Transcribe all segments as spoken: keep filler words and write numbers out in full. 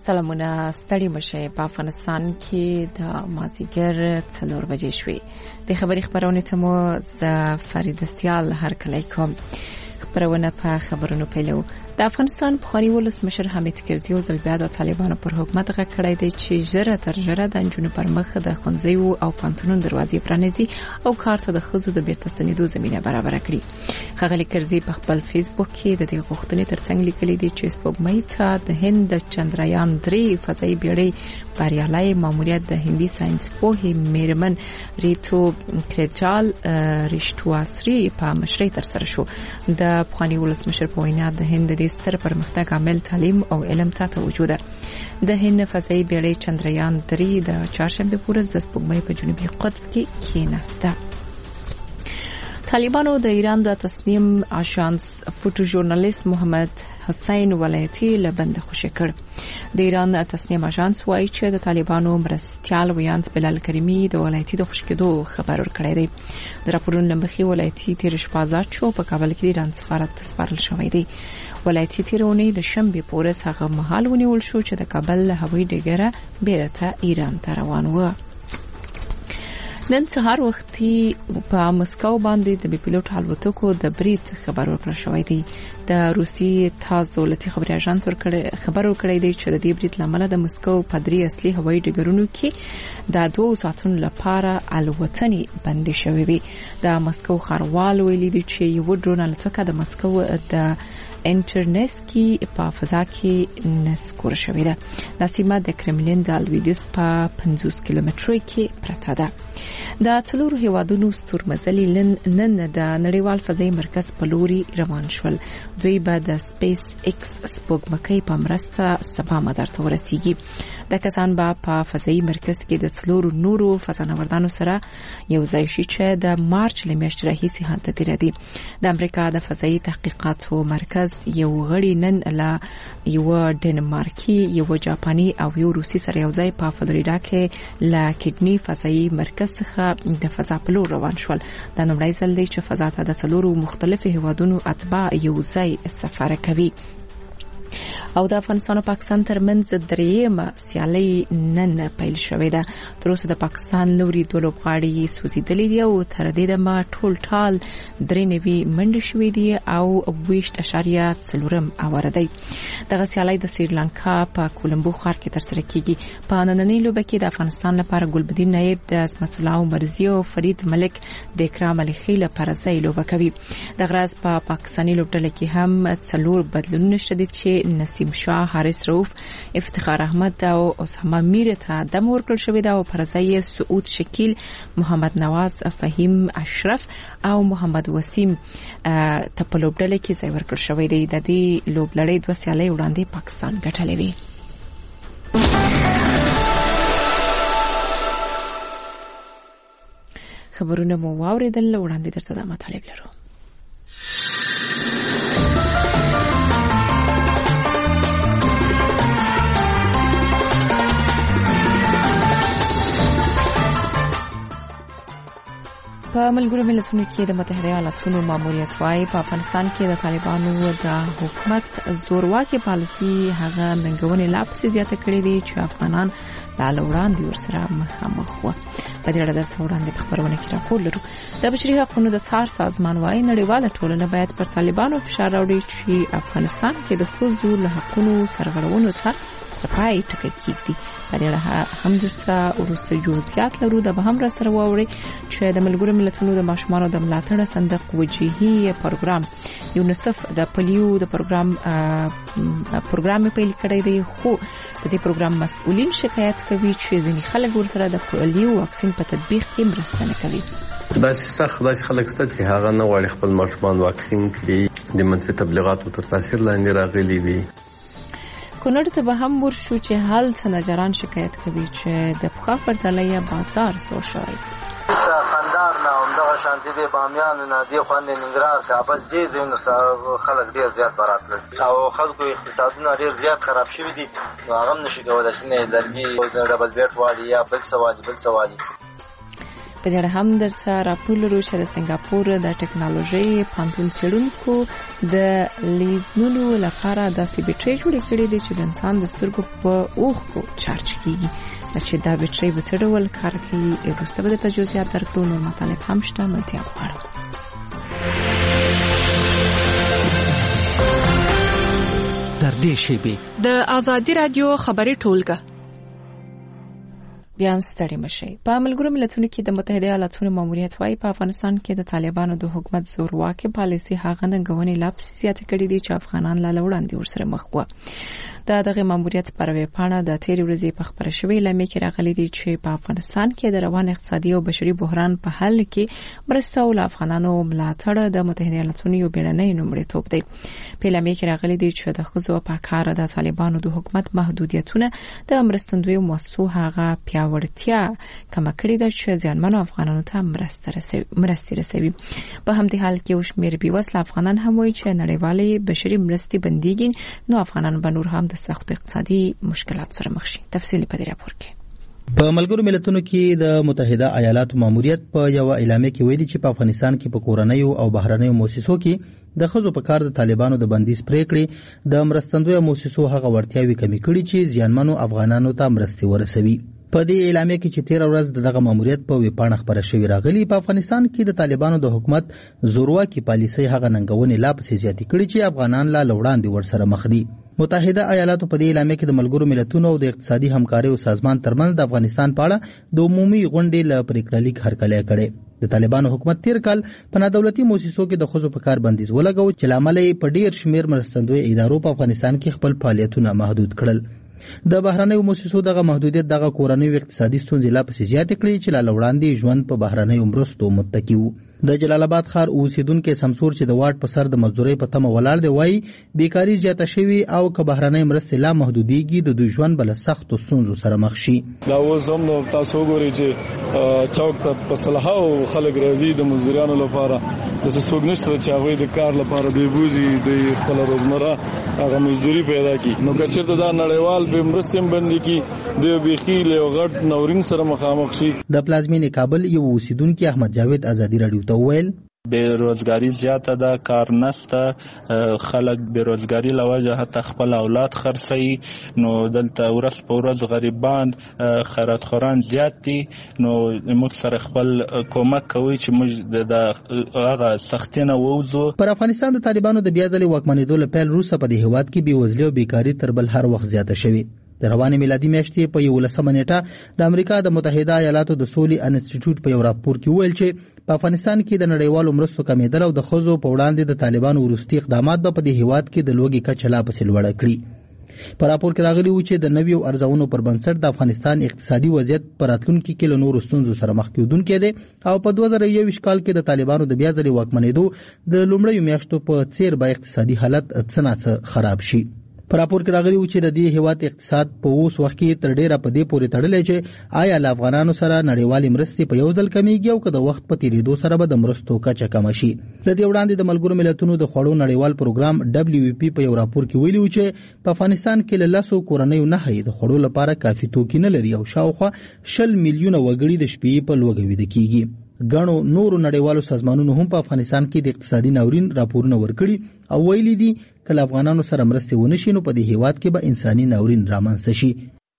سلامونه ستړي مشه په افغانستان کې د مازیګر څلور بجې شوې د خبري خبرونه ته مو ز فرید سیال هر کله کوم خبرونه په خبرونو پیلو د افغانستان بخاري ولسمشر حامد کرزي او ځل بیا د طالبانو پر حکومت غږ کړی دی چې ژره تر ژره د انجونو پر مخ د ښوونځیو او پانتونونو دروازې پرانیزي او کار ته د ښځو د بیرته ستنېدو زمینه برابر کړي. ښاغلي کرزي په خپل فیسبوک کې د دې غوښتنې ترڅنګ لیکلي دي چې سپوږمۍ ته د هند د چندرایان درې فضایي بیړۍ بریالي ماموریت د هندي ساينس پوهې میرمن ریتو کرجال رښتواسري په مشرۍ تر سره شو. د بخاري ولسمشر په وینا د هند د ستر پرمختګ عامل تعلیم او علم ته توجه ده. د هند فضایي بیړۍ چندرایان درې د چهارشنبه په ورځ د سپوږمۍ په جنوبي قطب کې کېناسته. طالبانو د ایران د تسنیم آژانس فوټو ژورنالیست محمد حسین ولایتي لبند خوشی کړ. د ایران تسنیم آژانس وایي چې د طالبانو مرستيال ویانت بلال کریمی د ولایتي د خوشکېدو خبر ورکړی دی. د راپورونو مخې ولایتي تیر شپه آزاد شو په کابل کې د ایران سفارت سپارل شوی دی. ولایتي تیرونی د شنبه پورس هغه مهال ونیول شو چې د کابل هوایي ډګر بیرته ایران ته روان و. نن سهار وختي په مسکو باندې د بي پيلوټ الوتکو د برید خبر ورکړل شوی دی. د روسي تاز دولتي خبري اژانس ورکړی خبر ورکړی دی چې د دې برید لامل د مسکو په درې اصلي هوایي ډګرونو کې د دوه ساعتونو لپاره الوتنې بندي شوې وي. د مسکو ښاروال ویلي دی چې یو ډرون الوتکه د مسکو د انټرنسکي په فضا کې نسکور شوې ده. د سیمه د کرملین د الویدس په پنځوس کیلومترۍ کې پرته ده. د څلورو هیوادونو ستورمزلي نن د نړیوال فضایي مرکز په لوري روان شول. دوی به د سپیس ایکس سپوږمکۍ په مرسته سبا مدار ته ورسیږي. د کسان به په فضایي مرکز کې د څلورو نورو فضانوردانو سره یو ځای شي چې د مارچ لمیاشتې راهیسې هلته تیر دي. د امریکا د فضایي تحقیقاتو مرکز یو غړي نن له یو ډنمارکي یو جاپاني او یو روسي سره یو ځای په فلوریدا کې له کډنی فضایي مرکز څخه د فضا په لور روان شول. دا نومړی ځل دی چې فضا ته د څلورو مختلفو هیوادونو اتباع یو ځای سفر کوي. او د افغانستان او پاکستان ترمنځ درېیمه سیالي نن پیل شوې ده. تر اوسه د پاکستان لوري دوه لوبغاړي سوځېدلي دي او تر دې دمه ټول ټال درې نوي منډې شوې دي او ویشت اشاریه څلورم اوره دی. دغه سیالي د سریلانکا په کولمبو ښار کې ترسره کیږي. په نننۍ لوبه کې د افغانستان لپاره ګلبدین نایب د عصمت الله مرزي او فرید ملک د اکرام علي خیل لپاره ځای لوبه کوي. د غرض په پا پاکستاني لوبډله کې هم څلور بدلونونه شته چې نسیم شاه، حارث رؤف، افتخار احمد او اسامه میر ته دم ورکړل شوی دا او پرځای سعود شکیل، محمد نواز، فهیم اشرف او محمد وسیم ته په لوبډله کې ځای ورکړل شوی دی. د دې لوبلړۍ دوه سیالۍ وړاندې پاکستان ګټلې وي. خبرونه مو واوریدل، وړاندې درته د مطالب لرو. په ملګرو ملتونو کې د متحده ایالاتونو ماموریت وايي په افغانستان کې د طالبانو د حکومت زورواکي پالیسي هغه ننګونې لا پسې زیاته کړې دي چې افغانان لا وړاندې ورسره مخامخ وو. په دې اړه د وړاندې په خبرونه کې راپور لرو. د بشري حقوقو د څار سازمان وايي نړیواله ټولنه باید پر طالبانو فشار راوړي چې افغانستان کې د ښځو له حقوقو سرغړونو ته پای ټکی کیږي. په دې اړه هم درته ورسته جزئیات لرو. د به هم را سره واوري چې د ملګرو ملتونو د ماشومانو د ملاتړ صندوق وجهي پروګرام یونیسف د پولیو د پروګرام پروګرام پیل کړی دی، خو د دې پروګرام مسؤلین شکایت کوي چې ځینې خلک ورسره د پولیو واکسین په تطبیق کې مرسته نه کوي. دا سخت داسې خلک شته چې هغه نه غواړي خپل ماشومان واکسین کړي، د منفي تبلیغاتو تر تاثیر لاندې راغلي وي. کونړ ته به هم ورشو چې حال سنجران شکایت کوي چې د پخوا پر ځای بازار سور شوی. خندار نه همدغه شانتي دی بامیان نه دی خوند ننګرهار کابل دې زینو خلک ډیر زیات براتل او خلکو اقتصادونه ډیر زیات خراب شوی دي. هغه نشي کولای چې نه لرګي او ډبل بیٹ والی یا بل سوالي بل سوالي. په دې اړه هم درته راپور لرو چې د سنگاپور د ټکنالوژي پوهنتون څېړونکو د لیدلو لپاره داسې بیټرۍ جوړې کړې دي چې د انسان د سترګو په اوښکو چارج کیږي. چې دا بیټرۍ به څه ډول کار کوي وروسته به د تجهیزات درکړو. نور مطالب هم شته، ملتیا غواړم. در دې شیبې د آزادي رادیو خبري ټولګه بیا هم ستړي مشي. په ملګرو ملتونو کې د متحده ایالاتونو ماموریت وايي په افغانستان کې د طالبانو د حکومت زورواکي پالیسي هغه ننګونې لا پسې زیاتې کړې دي چې افغانان لا وړاندې ورسره مخ وو. دا دغه ماموریت پر ویبپاڼه د تیر ورځې په خبره شوې اعلامیه کې راغلي دي چې په افغانستان کې د روان اقتصادي او بشري بحران په حل کې مرسته او افغانانو ملاتړ د متحده ایالاتونو یو بیړنی لومړیتوب دی. په اعلامیه کې راغلي دي چې د ښځو په کار د طالبانو د حکومت محدودیتونه د مرستندوی موسسو هغه پیاوړتیا کم کړی ده چې ځانمنو افغانانو ته مرسته رسوي مرستې رسوي. په همدې حال کې اوس مېر بیوسله افغانان هم وایي چې نړیوالې بشري مرستې بنديږي، نو افغانان به نور هم د سخت اقتصادي مشکلات سره مخ شي. تفصیلی په دې راپور کې په ملګرو ملتونو کې د متحده ایالاتو ماموریت په یو اعلامیه کې ویلي چې په افغانستان کې په کورنیو او بهرنیو مؤسسو کې د ښځو په کار د طالبانو د بندیز پریکړې د مرستندوی مؤسسو هغه وړتیاوې کمې کړي چې زیانمنو افغانانو ته مرستې ورسوي. په دې اعلامیه کې چې تیر ورځ دغه ماموریت په ویبپاڼه خبره شوې راغلي په افغانستان کې د طالبانو د حکومت زورواکي پالیسي هغه ننګونې لا پسې زیاتې کړي چې افغانان لا وړاندې ورسره مخ دي. متحده ایالاتو په دې اعلامیه کې د ملګرو ملتونو او د اقتصادي همکارۍ سازمان ترمنځ د افغانستان په اړه د عمومي غونډې له پریکړه لیک هرکلی کړي. د طالبانو حکومت تیر کال په نادولتي مؤسسو کې د ښځو په کار بندیز ولګاوه چې لامل یې په ډیر شمیر مرستندوی ادارو په افغانستان کې خپل فعالیتونه محدود کړل. د بهرنیو مؤسسو دغه محدودیت دغه کورنیو اقتصادي ستونزې لا پسې زیاتې کړې چې لا وړاندې ژوند په بهرنیو مرستو متکی وو. د جلال آباد ښار اوسیدونکو سمسور چې د واټ په سر د مزدورۍ په تمه ولاړ دی وایي بیکاری زیاته شوې او که بهرنۍ مرستې لا محدودېږي د دوی ژوند بل سختو ستونزو سره مخ شي. دا اوس هم تاسو وګورئ چې چوک ته په صلاحو خلک راځي د مزدورانو لپاره د څوک نشته چې هغه د کار لپاره دی بوزي د خپل روزمره هغه مزدوري پیدا کی. نو که چېرته دا نړیوال به مرستې بندي کی د بيخي له غټ نورین سره مخامخ شي. د پلازمینې کابل یو اوسیدونکو احمد جاوید ازادي رادیو ته ویل بیروزګاری زیاته ده، کار نشته، خلک بیروزګاری لوجه حتی خپل اولاد خرڅي. نو دلته ورځ په ورځ غریبان خیراتخوران زیات دي. نو موږ سره خپل کومک کوي چې موږ د هغه سختینه ووځو. پر افغانستان د طالبانو د بیا ځلې واکمنېدو له پیل وروسته په دې هېواد کې بېوزلي او بیکاري تر بل هر وخت زیاته شوې. د روانې میلادي میاشتې په یولسمه نیټه د امریکا د متحده ایالاتو د سولې انسټیټیوټ په یو راپور کې ویل چې په افغانستان کې د نړیوالو مرستو کمیدل او د ښځو په وړاندې د طالبانو وروستي اقدامات به په دې هېواد کې د لوږې کچه لا پسې لوړه کړي. په راپور کې راغلي و چې د نویو ارزونو پر بنسټ د افغانستان اقتصادي وضعیت په راتلونکي کې له نورو ستونزو سره مخ کېدونکی دی او په دوه زره یوویشت کال کې د طالبانو د بیا ځلې واکمنېدو د لومړیو میاشتو په څیر به اقتصادي حالت څه ناڅه خراب شي. په راپور کې راغلي و چې د دې هېواد اقتصاد په اوس وخت کې تر ډیره په دې پورې تړلی چې آیا له افغانانو سره نړیوالې مرستې په یو ځل کمیږي او که د وخت په تېرېدو سره به د مرستو کچه کمه شي. له دې وړاندې د ملګرو ملتونو د خوړو نړیوال پروګرام ډبلیو ای پی په یو راپور کې ویلي و چې په افغانستان کې له لسو کورنیو نهه د خوړو لپاره کافي توکي نه لري او شاوخوا شل میلیونه وګړي د شپې په لوږه ویده کېږي. ګڼو نورو نړیوالو سازمانونو هم په افغانستان کې د اقتصادي ناورین راپورونه ورکړي او ویلي دي کله افغانانو سره مرستې ونه شي نو په دې هېواد کې به انساني ناورین رامنځته شي.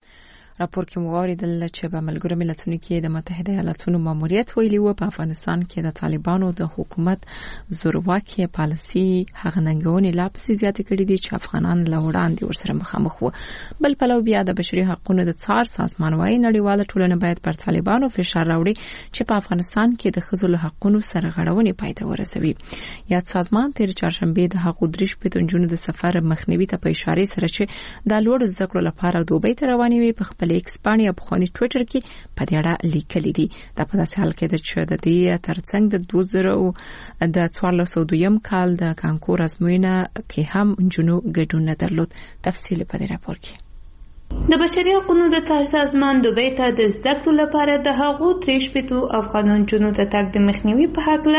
راپور کې مواردل چې په ملګرو ملتونو کې د متحده ایالاتونو ماموریت ویلي و په افغانستان کې د طالبانو د حکومت زورواکي پالیسي هغه ننګونې لا پسې زیاتې کړې دي چې افغانان له وړاندې ورسره مخامخ وو. بل پلو بیا د بشري حقوقو د څار سازمان وايي نړیواله ټولنه باید پر طالبانو فشار راوړي چې په افغانستان کې د ښځو له حقوقو سرغړونې پای ته ورسوي. یاد سازمان تیر چهارشنبه د حقوق درش په تنجونو د سفر مخنیوي ته په اشاره سره چې د لوړ زده کړو لپاره دوبۍ ته روانې وي په ایکسپانی په خواني ټوئیټر کې په دې اړه لیکلي دي. دا په داسې حال کې ده چې د دې ترڅنګ د دوه زره د څوارلس سوه دویم کال د کانکور ازموینه کې هم جنو ګډون درلود. تفصیل په دې راپور کې د بشري حقوقو د څار سازمان دوبۍ ته د زده کړو لپاره د هغو درې شپېتو افغان نجونو د تګ د مخنیوي په هکله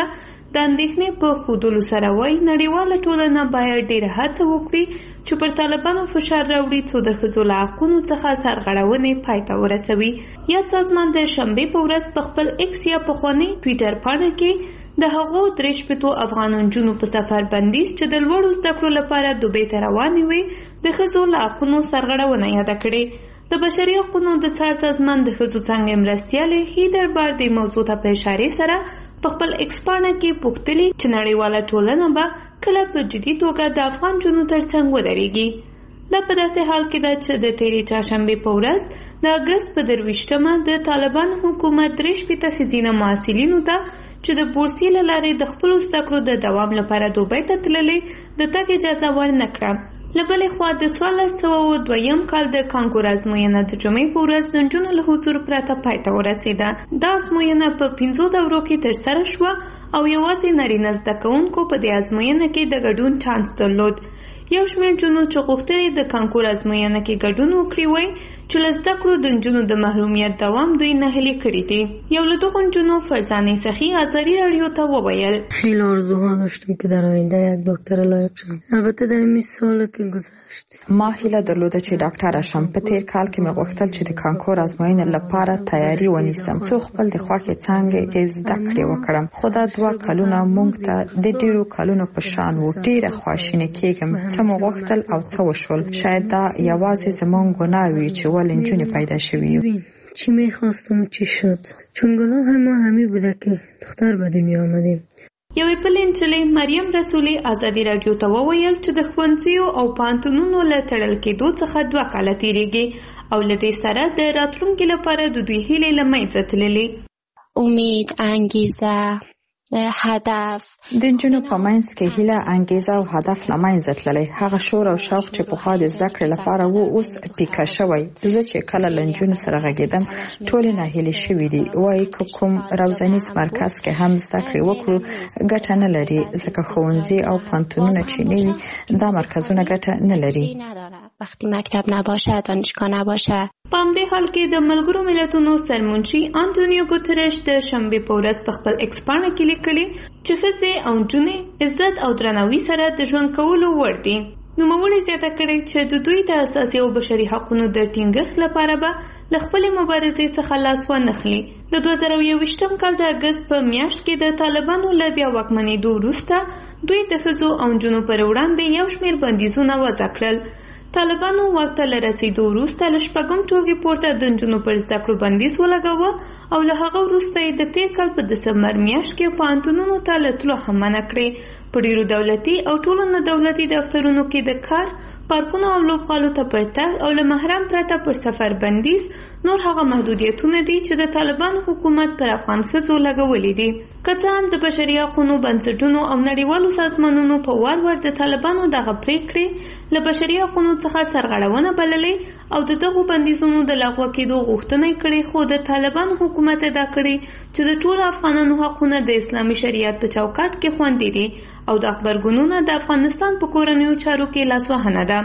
د اندېښنې په ښودلو سره وایي نړیواله ټولنه باید ډېره هڅه وکړي چې پر طالبانو فشار راوړي څو د ښځو له حقونو څخه سرغړونې پای ته ورسوي. یاد سازمان د شنبې په ورځ په خپل ایکس یا پخواني ټویټر پاڼه کې د هغو درې شپېتو افغان نجونو په سفر بندیز چې د لوړو زده کړو لپاره دوبۍ ته روانې وې د ښځو له حقونو سرغړونه یاده کړې. د بشري حقونو د څار سازمان د ښځو څانګې مرستیالې هیدر بار د موضوع ته په اشارې سره په خپل ایکس پاڼه کې پوښتلي چې نړیواله ټولنه به کله په جدي توګه د افغان نجونو ترڅنګ ودرېږي. دا په داسې حال کې ده چې د تېرې چهارشنبې په ورځ د اګست په درویشتمه د طالبان حکومت درې شپېته ښځینه محصلینو ته چې د بورسي له لارې د خپلو زده کړو د دوام لپاره دوبۍ ته تللې د تګ اجازه ورنه کړه. له بلې خوا د څوارلس سوه دویم کال د کانکور ازموینه د جمعې په ورځ د نجونو له حضور پرته پای ته ورسېده. دا ازموینه په پنځو دورو کې ترسره شوه او یوازې نارینه زده کوونکو په دې ازموینه کې د ګډون چانس درلود. یو شمېر نجونو چې غوښتل د کانکور ازموینه کې ګډون وکړي وایي چې له زده کړو د نجونو د محرومیت دوام دوی ناهیلي کړي دي. یو له دغو نجونو فرزانه سخی ازادي راډیو ته وویل خیلی آرزوها داشتم که در آینده یک دکتر لایق شم. البته در این سال که گذشت ما هیله درلوده چې ډاکټر شم. په تیر کال کې مې غوښتل چې د کانکور ازموینې لپاره تیاری ونیسم څو خپل د خوښې څانګې زده کړې وکړم. خو دا دوه کلونه موږ ته د ډېرو کلونو په شان و. ډېره خواشینه کېږم څه مو غوښتل او څه وشول. شاید دا یوازې زموږ ګناه وي چې ولې نجونې پیدا شوي. چی میخواستم و چی شد. چون گناه ما همین بوده که دختر به دنیا آمدیم. یوې بلې نجلۍ مریم رسولي ازادي راډیو ته وویل چې د ښوونځیو او پوهنتونونو له تړل کېدو څخه دوه کاله تېرېږي او له دې سره د راتلونکي لپاره د دوی هیلې له منځه تللې. امید، انګیزه، هدف د نجونو په منځ کې هیله، انګیزه او هدف له منځه تللی. هغه شور او شوق چې پخوا د زده کړې لپاره و اوس پیکه شوی. زه چې کله له نجونو سره غږېدم ټولې ناهیلې شوي دي. وایي که کوم روزنیز مرکز کې هم زده کړې وکړو ګټه نه لري ځکه ښوونځي او پوهنتونونه چې نه وي دا مرکزونه ګټه نه لري. وقتی مکتب نباشه، دانشگاه نباشه. په همدې حال کې د ملګرو ملتونو سرمنشي انټونیو ګوتریش د شنبې په ورځ په خپل ایکس پاڼه کې لیکلي چې ښځې او نجونې عزت او درناوي سره د ژوند کولو وړ دي. نوموړي زیاته کړې چې د دوی د اساسي او بشري حقونو د ټینګښت لپاره به له خپلې مبارزې څخه لاس وانخلي. د دوه زره یوویشتم کال د اګست په میاشت کې د طالبانو له بیا واکمنېدو وروسته دوی د ښځو او نجونو پر وړاندې یو شمېر بندیزونه وضع کړل. طالبانو واک ته له رسېدو وروسته له شپږم ټولګې پورته د نجونو پر زده کړو بندیز ولګاوه او له هغه وروسته یې د تېر کال په دسمبر میاشت کې پوهنتونونو ته له تلو هم منع کړې. په ډېرو دولتي او ټولو نه دولتي دفترونو کې د کار، پارکونو او لوبغالو ته پر تګ او له محرم پرته پر سفر بندیز نور هغه محدودیتونه دي چې د طالبانو حکومت پر افغان ښځو لګولي دي. که څه هم د بشري حقونو بنسټونو او نړیوالو سازمانونو په وار وار د طالبانو دغه پریکړې له بشري حقونو څخه سرغړونه بللې او د دغو بندیزونو د لغوه کېدو غوښتنه یې کړې، خو د طالبانو حکومت ادعا کړې چې د ټولو افغانانو حقونه د اسلامي شریعت په چوکاټ کې خوندي دي او د خبرګونونه د افغانستان په کورنیو چارو کې لاسوهنه ده.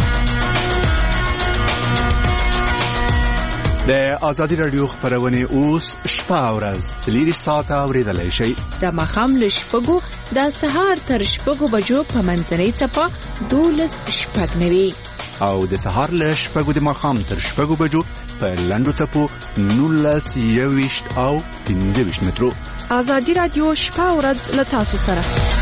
د ازادي راډیو خبرونه اوس شپه او ورځ څلور ساعته اوریدلای شئ. د ماښام له شپږو د سهار تر شپږو بجو په منځنۍ څپه دولس شپږ نوي او د سهار له شپږو د ماښام تر شپږو بجو په لنډو څپو نولس یوویشت او پنځه ویشت مترو. ازادي راډیو شپه او ورځ له تاسو سره.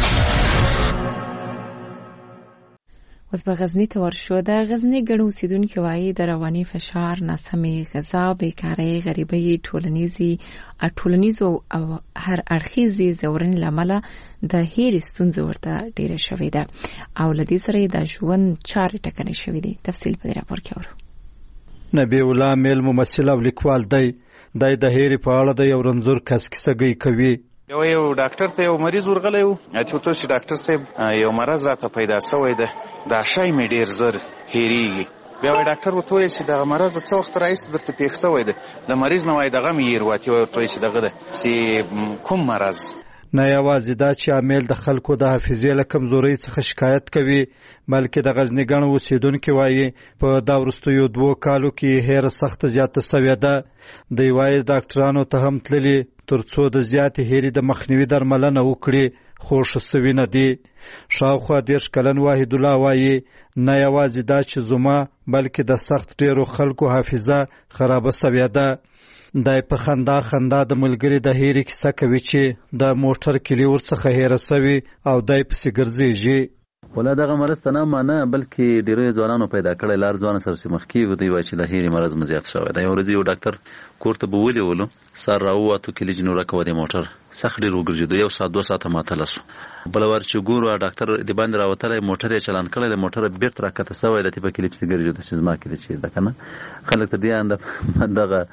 اوس به غزنی ته ورشو. د غزنی ګڼو اوسیدونکي وایي د رواني فشار، ناسمې غذا، بیکارۍ، غریبۍ، ټولنیزي ټولنیزو او هر اړخیزې ځورنې له امله د هېرې ستونزې ورته ډېره شوې ده او له دې سره یې د ژوند چارې ټکنۍ شوې دي. تفصیل په دې راپور کې اورو. نبی الله میل ممثل او لیکوال دی. دی د هېرې په اړه د یو رنځور کس کیسهګۍ کوي. یو یو ډاکټر ته یو مریض ورغلی و، اته ورته چې ډاکټر صاحب یو مرض راته پیدا شوی دی، دا شی مې ډېر زر هېرېږي. بیا وایي ډاکټر ورته وویل چې دغه مرض د څه وخت راهیسې درته پېښ شوی دی؟ د مریض نه وایي دغه مې هېر و. اتې ورته وایي چې دغه ده چې کوم مرض؟ نه یوازې دا چې عامل د خلکو د حافظې له کمزورۍ څخه شکایت کوي بلکې د غزني ګڼ اوسیدونکو وایي په دا وروستیو دوو کالو کې هیره سخت زیاته سوې ده دوی وایي ډاکټرانو ته هم تللي تر څو د زیاتې هیرې د مخنیوي درملنه وکړي خو ښه سوي نه دي. شاوخوا دېرش کلن واحد الله وایي نه یوازې دا چې زما بلکې د سخت ډیرو خلکو حافظه خرابه سوې ده. دای په خندا خندا د ملګری د هیرې کیسه کوي چې د موټر کلی ورڅخه هیره سوي او دای پسې ګرځېږي. ولا دغه مرض ته نه مانه بلکې ډېرو ځوانانو پیدا کړی لار ځوانه سره چې مخکې وو دوی وایي چې د هیرې مرض مو زیات شوی دی. یو ورځ یو ډاکټر کور ته به ولېولو سر راووتو کلي جنوره کوه د موټر سخت ډېر وګرځېدو یو ساعت دوه ساعته معطله شو. بله ور چې ګورو ډاکټر د باندې راوتلی موټر یې چلان کړی د موټره بېرته راکښته سوی دی په کلي پسې ګرځېدو چې زما کلي چې ده که نه خلک تر دې انده دغه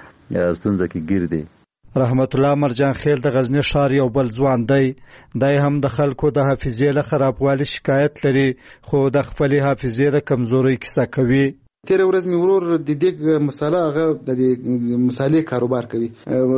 ستونزه کې ګیر دی. رحمت الله مرجان خیل د غزنی ښار یو بل ځوان دی. دی هم د خلکو د حافظې له خرابوالي شکایت لري خو د خپلې حافظې د کمزورۍ کیسه کوي. تیره ورځ مې ورور د دیګ مساله هغه د مسالې کاروبار کوي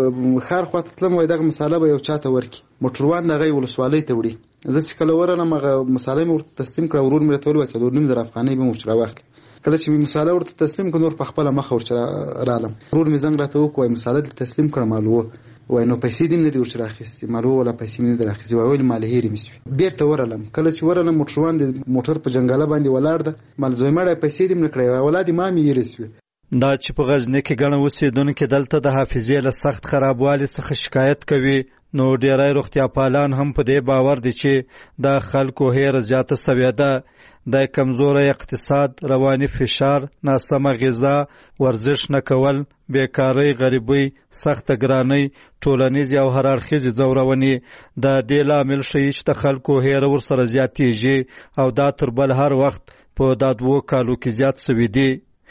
ښار خواته تلم وایي دغه مساله به یو چاته ورکړي موټروان د هغې ولسوالۍ ته وړي. زه چې کله ورغلم هغه مساله مې ورته تسلیم کړه ورور مې راته وویل څلور نیم زره افغانۍ به مې ورته راواخلي. کله چې مې مساله ورته تسلیم کړه نور په خپله مخه ورته رالم ورور مې زنګ راته وکړ وایي مساله دې تسلیم کړه مالوه وایي نو پیسې دې مې نه دي ورته راخیستې مالوه ولا پیسې مې نه دي راخیستې وایي ولې مالې هېرې مې سوې. بېرته ورغلم کله چې ورغلم موټروان د موټر په جنګاله باندې ولاړ ده مال زوی مړی پیسې دې مې نه کړی وایي ولا دې ما مې هېرې سوې. دا چې په غزني کې ګڼ اوسېدونکي دلته د حافظې له سخت خرابوالي څخه شکایت کوي نو ډېری روغتیا پالان هم په دې باور دي چې د خلکو هیره زیاته سوې ده. د کمزوری اقتصاد رواني فشار ناسمه غذا ورزش نه کول بیکارۍ غریبۍ سخته ګرانۍ ټولنیزې او هر اړخیزې ځورونې د دې لامل ښیي چې د خلکو هیره ورسره زیاتېږي او دا تر بل هر وخت په دا دوو کالو کې زیات سوي دي.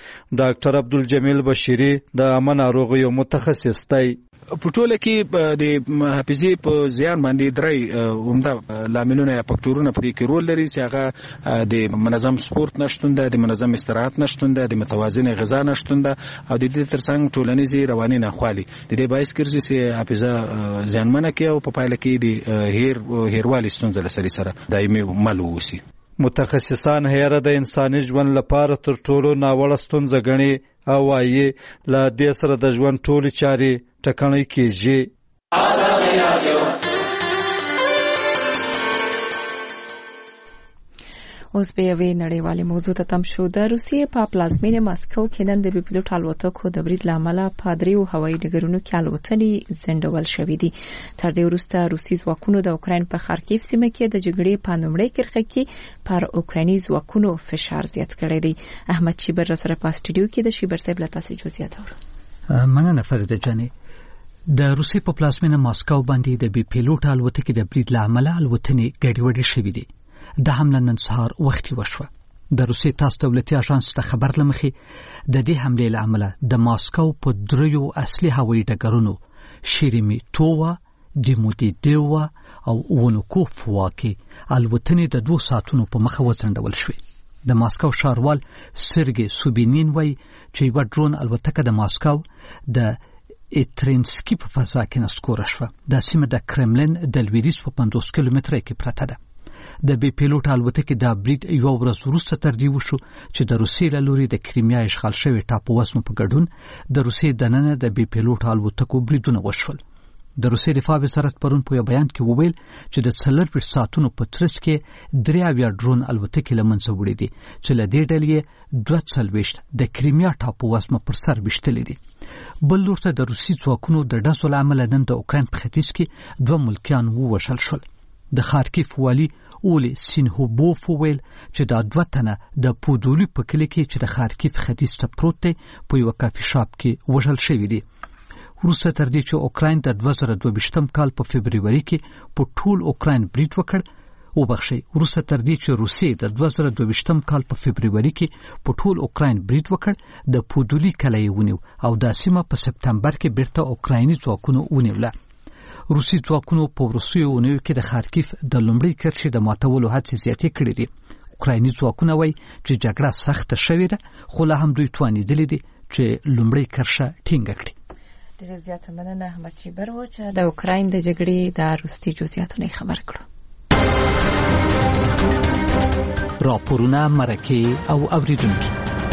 ډاکټر عبدالجمیل بشیري د عامه ناروغیو متخصص دی. په ټوله کې د حافظې په زیان باندې درې عمده لاملونه یا فکټورونه په دې کې رول لري چې هغه د منظم سپورت نشتون ده د منظم استراحت نشتون ده د متوازن غذا نشتون ده او د دې ترڅنګ ټولنیزې رواني ناخوالي د دې باعث ګرځي چې حافظه زیانمنه کوي او په پایله کې د هیر هیروالي ستونزه له سړي سره دایمي مل واوسي. متخصصان هیره د انساني ژوند لپاره تر ټولو ناوړه ستونزه ګڼي او وایي له دې سره د ژوند ټولې چارې ټکنۍ کېږي. اوس به یوې نړیوالې موضوع ته تم شو. د روسیې په پلازمینه ماسکو کې نن د بې پیلوټ الوتکو د برید له امله په دریو هوایي ډګرونو کې الوتنې ځنډول شوې دي. تر دې وروسته روسي ځواکونو د اوکراین په خارکیف سیمه کې د جګړې په لومړۍ کرښه کې پر اوکرایني ځواکونو فشار زیات کړی دی. احمد شیبر سره په سټوډیو کې د شیبر صاحب له تاسو جزئیات اورو. مننه فرید جانې. د روسیې په پلازمینه ماسکو باندې د بې پیلوټ الوتکې د برید له امله الوتنې ګډوډې شوې دي. د حمله نن سهار وختي وشوه. د روسیې تاس دولتي اژانس ته خبر لمخې د دې حملې له امله د ماسکو په دریو اصلي هوایي ډګرونو شیرمیټووا، دیمودیدووا او ونوکوفوا کې الوتنې د دوه ساعتونو په مخه وځنډول شوې. د ماسکو ښاروال سرګي سوبینین وایي چې یوه ډرون الوتکه د ماسکو د اترینسکي په فضا کې نسکوره شوه. دا سیمه د کرملین د لویدیځ په پنځوس کیلومتره کې پرته ده. د بې پیلوټ الوتکې د برید یو ورځ وروسته تر دې وشو چې د روسیې له لوري د کریمیا اشغال شوې ټاپووزمو په ګډون د روسیې دننه د بې پیلوټ الوتکو بریدونه وشول. د روسیې دفاع وزارت پرون په یو بیان کې وویل چې د څلورویشت ساعتونو په ترڅ کې درې اویا ډرون الوتکې له منځه وړي دي چې له دې ډلې دوه څلوېښت د کریمیا ټاپووزمه پر سر ویشتلې دي. بل لور ته د روسي ځواکونو د ډزو له امله نن د اوکراین په ختیځ کې دوه ملکیان ووژل شول. د خارکیف والي اولی سینهوبوف وویل چې دا دوه تنه د پودولي په کلي کې چې د خارکیف ختیځ ته پروت دی په یوه کافي شاپ کې وژل شوي دي. وروسته تر دې چې اوکراین د دوه زره دوه ویشتم کال په فبروري کې په ټول اوکراین برید وکړ وبخښئ وروسته تر دې چې روسیې د دوه زره دوه ویشتم کال په فبروري کې په ټول اوکراین برید وکړ د پودولي کلی یې ونیو او دا سیمه په سپتمبر کې بیرته اوکرایني ځواکونو ونیوله. روسي ځواکونو په وروستیو اونیو کې د خارکیف د لومړۍ کرښې د ماتولو هڅې زیاتې کړې دي. اوکرایني ځواکونه وایي چې جګړه سخته شوې ده خو لا هم دوی توانېدلي دي چې لومړۍ کرښه ټینګه کړي. ډېر زیاته مننه احمد چیبر و چې د اوکراین د جګړې د وروستي جزئیاتونه خبر کړو. راپورونه، مرکې او اوریدونکي.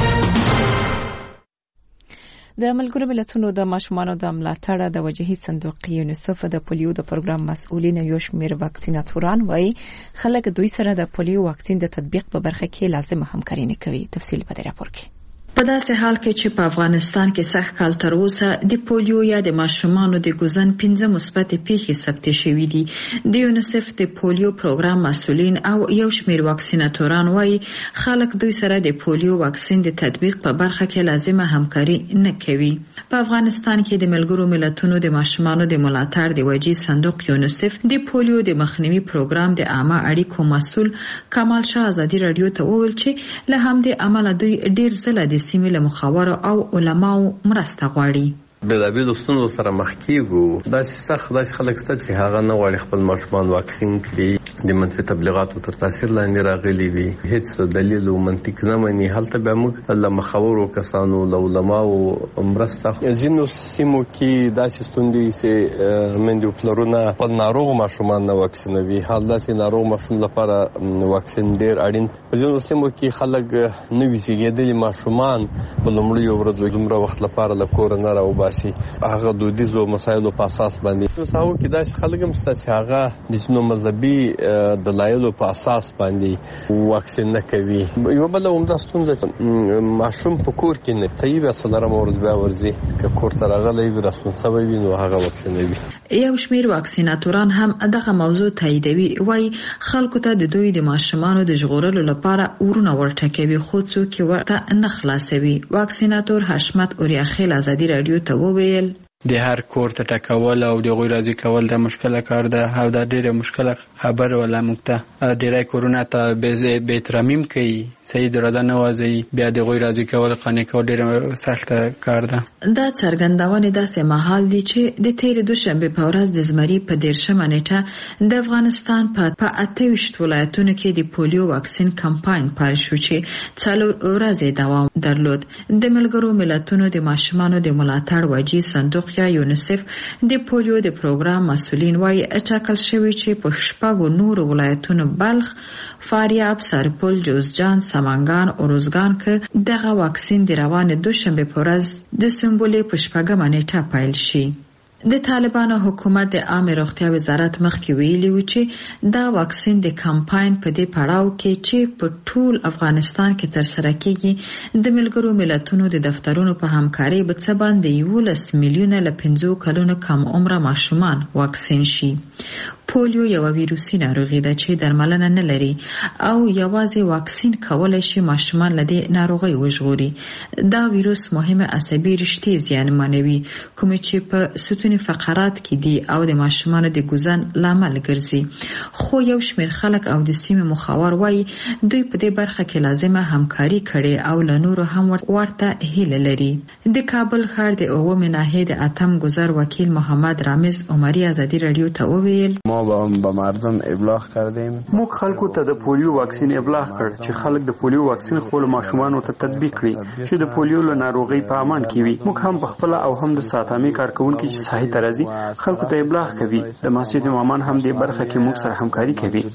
د ملګرو ملتونو د ماشومانو د ملاتړ د وجهي صندوق یونیسف د پولیو د پروګرام مسؤلین یو شمېر واکسیناتوران وایي خلک دوی سره د پولیو واکسین د تطبیق په برخه کې لازمه همکاري نه کوي. تفصیل په دې راپور کې. په داسې حال کې چې په افغانستان کې سخت کال تر اوسه د پولیو یا د ماشومانو د ګوزن پنځه مثبت پیښې ثبت شوې دي. د یونیسف د پولیو پروګرام مسؤلین او یو شمېر واکسیناتوران وایي خلک دوی سره د پولیو واکسین د تطبیق په برخه کې لازمه همکاري نه کوي. په افغانستان کې د ملګرو ملتونو د ماشومانو د ملاتړ د وجهي صندوق یونیسف د پولیو د مخنیوي پروګرام د عامه اړیکو مسؤل کمال شاه ازادي رادیو ته وویل چې له همدې امله دوی ډیر ځله د سیمې له مخاورو او علماو مرسته غواړي. بېلابېلو ستونزو سره مخ کېږو. داسې سخت داسې خلک شته چې هغه نه غواړي خپل ماشومان واکسین کړي، د منفي تبلیغاتو تر تاثیر لاندې راغلي وي، هیڅ دلیل او منطق نه مني. هلته بیا موږ له مخاورو کسانو له علماو مرسته. ځینو سیمو کې داسې ستونزې چې میندې او پلرونه خپل ناروغ ماشومان نه واکسینوي. حال داسې ناروغ ماشوم لپاره واکسین ډېر اړین. په ځینو سیمو کې خلک نوي زیږېدلي ماشومان په لومړیو ورځو دومره وخت لپاره له کوره نه راوباسي، هغه دودیزو مسایلو په اساس باندې. په ساحو کې داسې خلک هم شته چې هغه د ځینو مذهبي دلایلو په اساس باندې واکسین نه کوي. یوه بله عمده ستونزه چې ماشوم په کور کې نه ته یې بیا څلورمه ورځ بیا ورځي، که کور ته راغلی وي راستون شوی وي نو هغه واکسینوي. یو شمېر واکسیناتوران هم دغه موضوع تاییدوي. وایي خلکو ته د دوی د ماشومانو د ژغورلو لپاره ورونه ورټکوي خو څوک یې ورته نه خلاصوي. واکسیناتور حشمت اوریاخیل ازادي رادیو ته وویل د هر کور ته ټکول او د غوی راضي کول د مشکله کار ده او دا ډیره مشکله خبر ولا مکته ډیره کورونه ته به ترمیم کوي صحیح دراده نوازي بیا د غوی راضي کول قانې کول ډیره سخت کار ده. دا څرګندونه داسې مهال دي چې د تیر دوشنبه په ورځ د زمري په دیرشمه نیټه د افغانستان په اته ویشت ولایتونو کې د پولیو واکسین کمپاین پیل شو چې څلور ورځې دوام درلود. د ملګرو ملتونو د ماشومانو د ملاتړ وجهي صندوق یا یونیسف د پولیو د پروګرام مسؤلین وایي ټاکل شوی چې په شپږو نورو ولایتونو بلخ، فاریاب، سرپل، جوزجان، سمنګان او روزګان کې دغه واکسین د روان دوشنبه په ورځ د سنبلې په شپږمه نیټه پیل شي. د طالبانو حکومت د عامه روغتیا وزارت مخکې ویلي و چې دا واکسین د کمپاین په دې پړاو کې چې په ټول افغانستان کې تر سره کیږي د ملګرو ملتونو د دفترونو په همکاري به څه باندې یولس میلیونه له پنځو کلونو کم عمره ماشومان واکسین شي. پولیو یو ویروسي ناروغي ده چې درملنه نه لري او یوازې واکسین کولای شي ماشومان له دې ناروغۍ وژغوري. دا ویروس مهمه عصبي رشتې زیانمنوي کوم چې په ستوني فقرات کې دي او د ماشومان د ګوزن لامل ګرځي. خو یو شمېر خلک او د سیمې مخاور وایي دوی په دې برخه کې لازمه همکاري کړي او له نورو هم ورته هیله لري. د کابل ښار د اوومې ناحیې د اتم ګذر وکیل محمد رامز عمری ازادي رادیو ته وویل ما به مردم ابلاغ کردیم. موږ خلکو ته د پولیو واکسین ابلاغ کړ چې خلک د پولیو واکسین خپل ماشومان ته تطبیق کړي چې د پولیو له ناروغي په امان کې وي. موږ هم په خپل او هم د ساتامي کارکونکو چې صحي ترازی خلکو ته ابلاغ کوي. د مسجد امامان هم د برخه کې موږ سره همکاري کوي.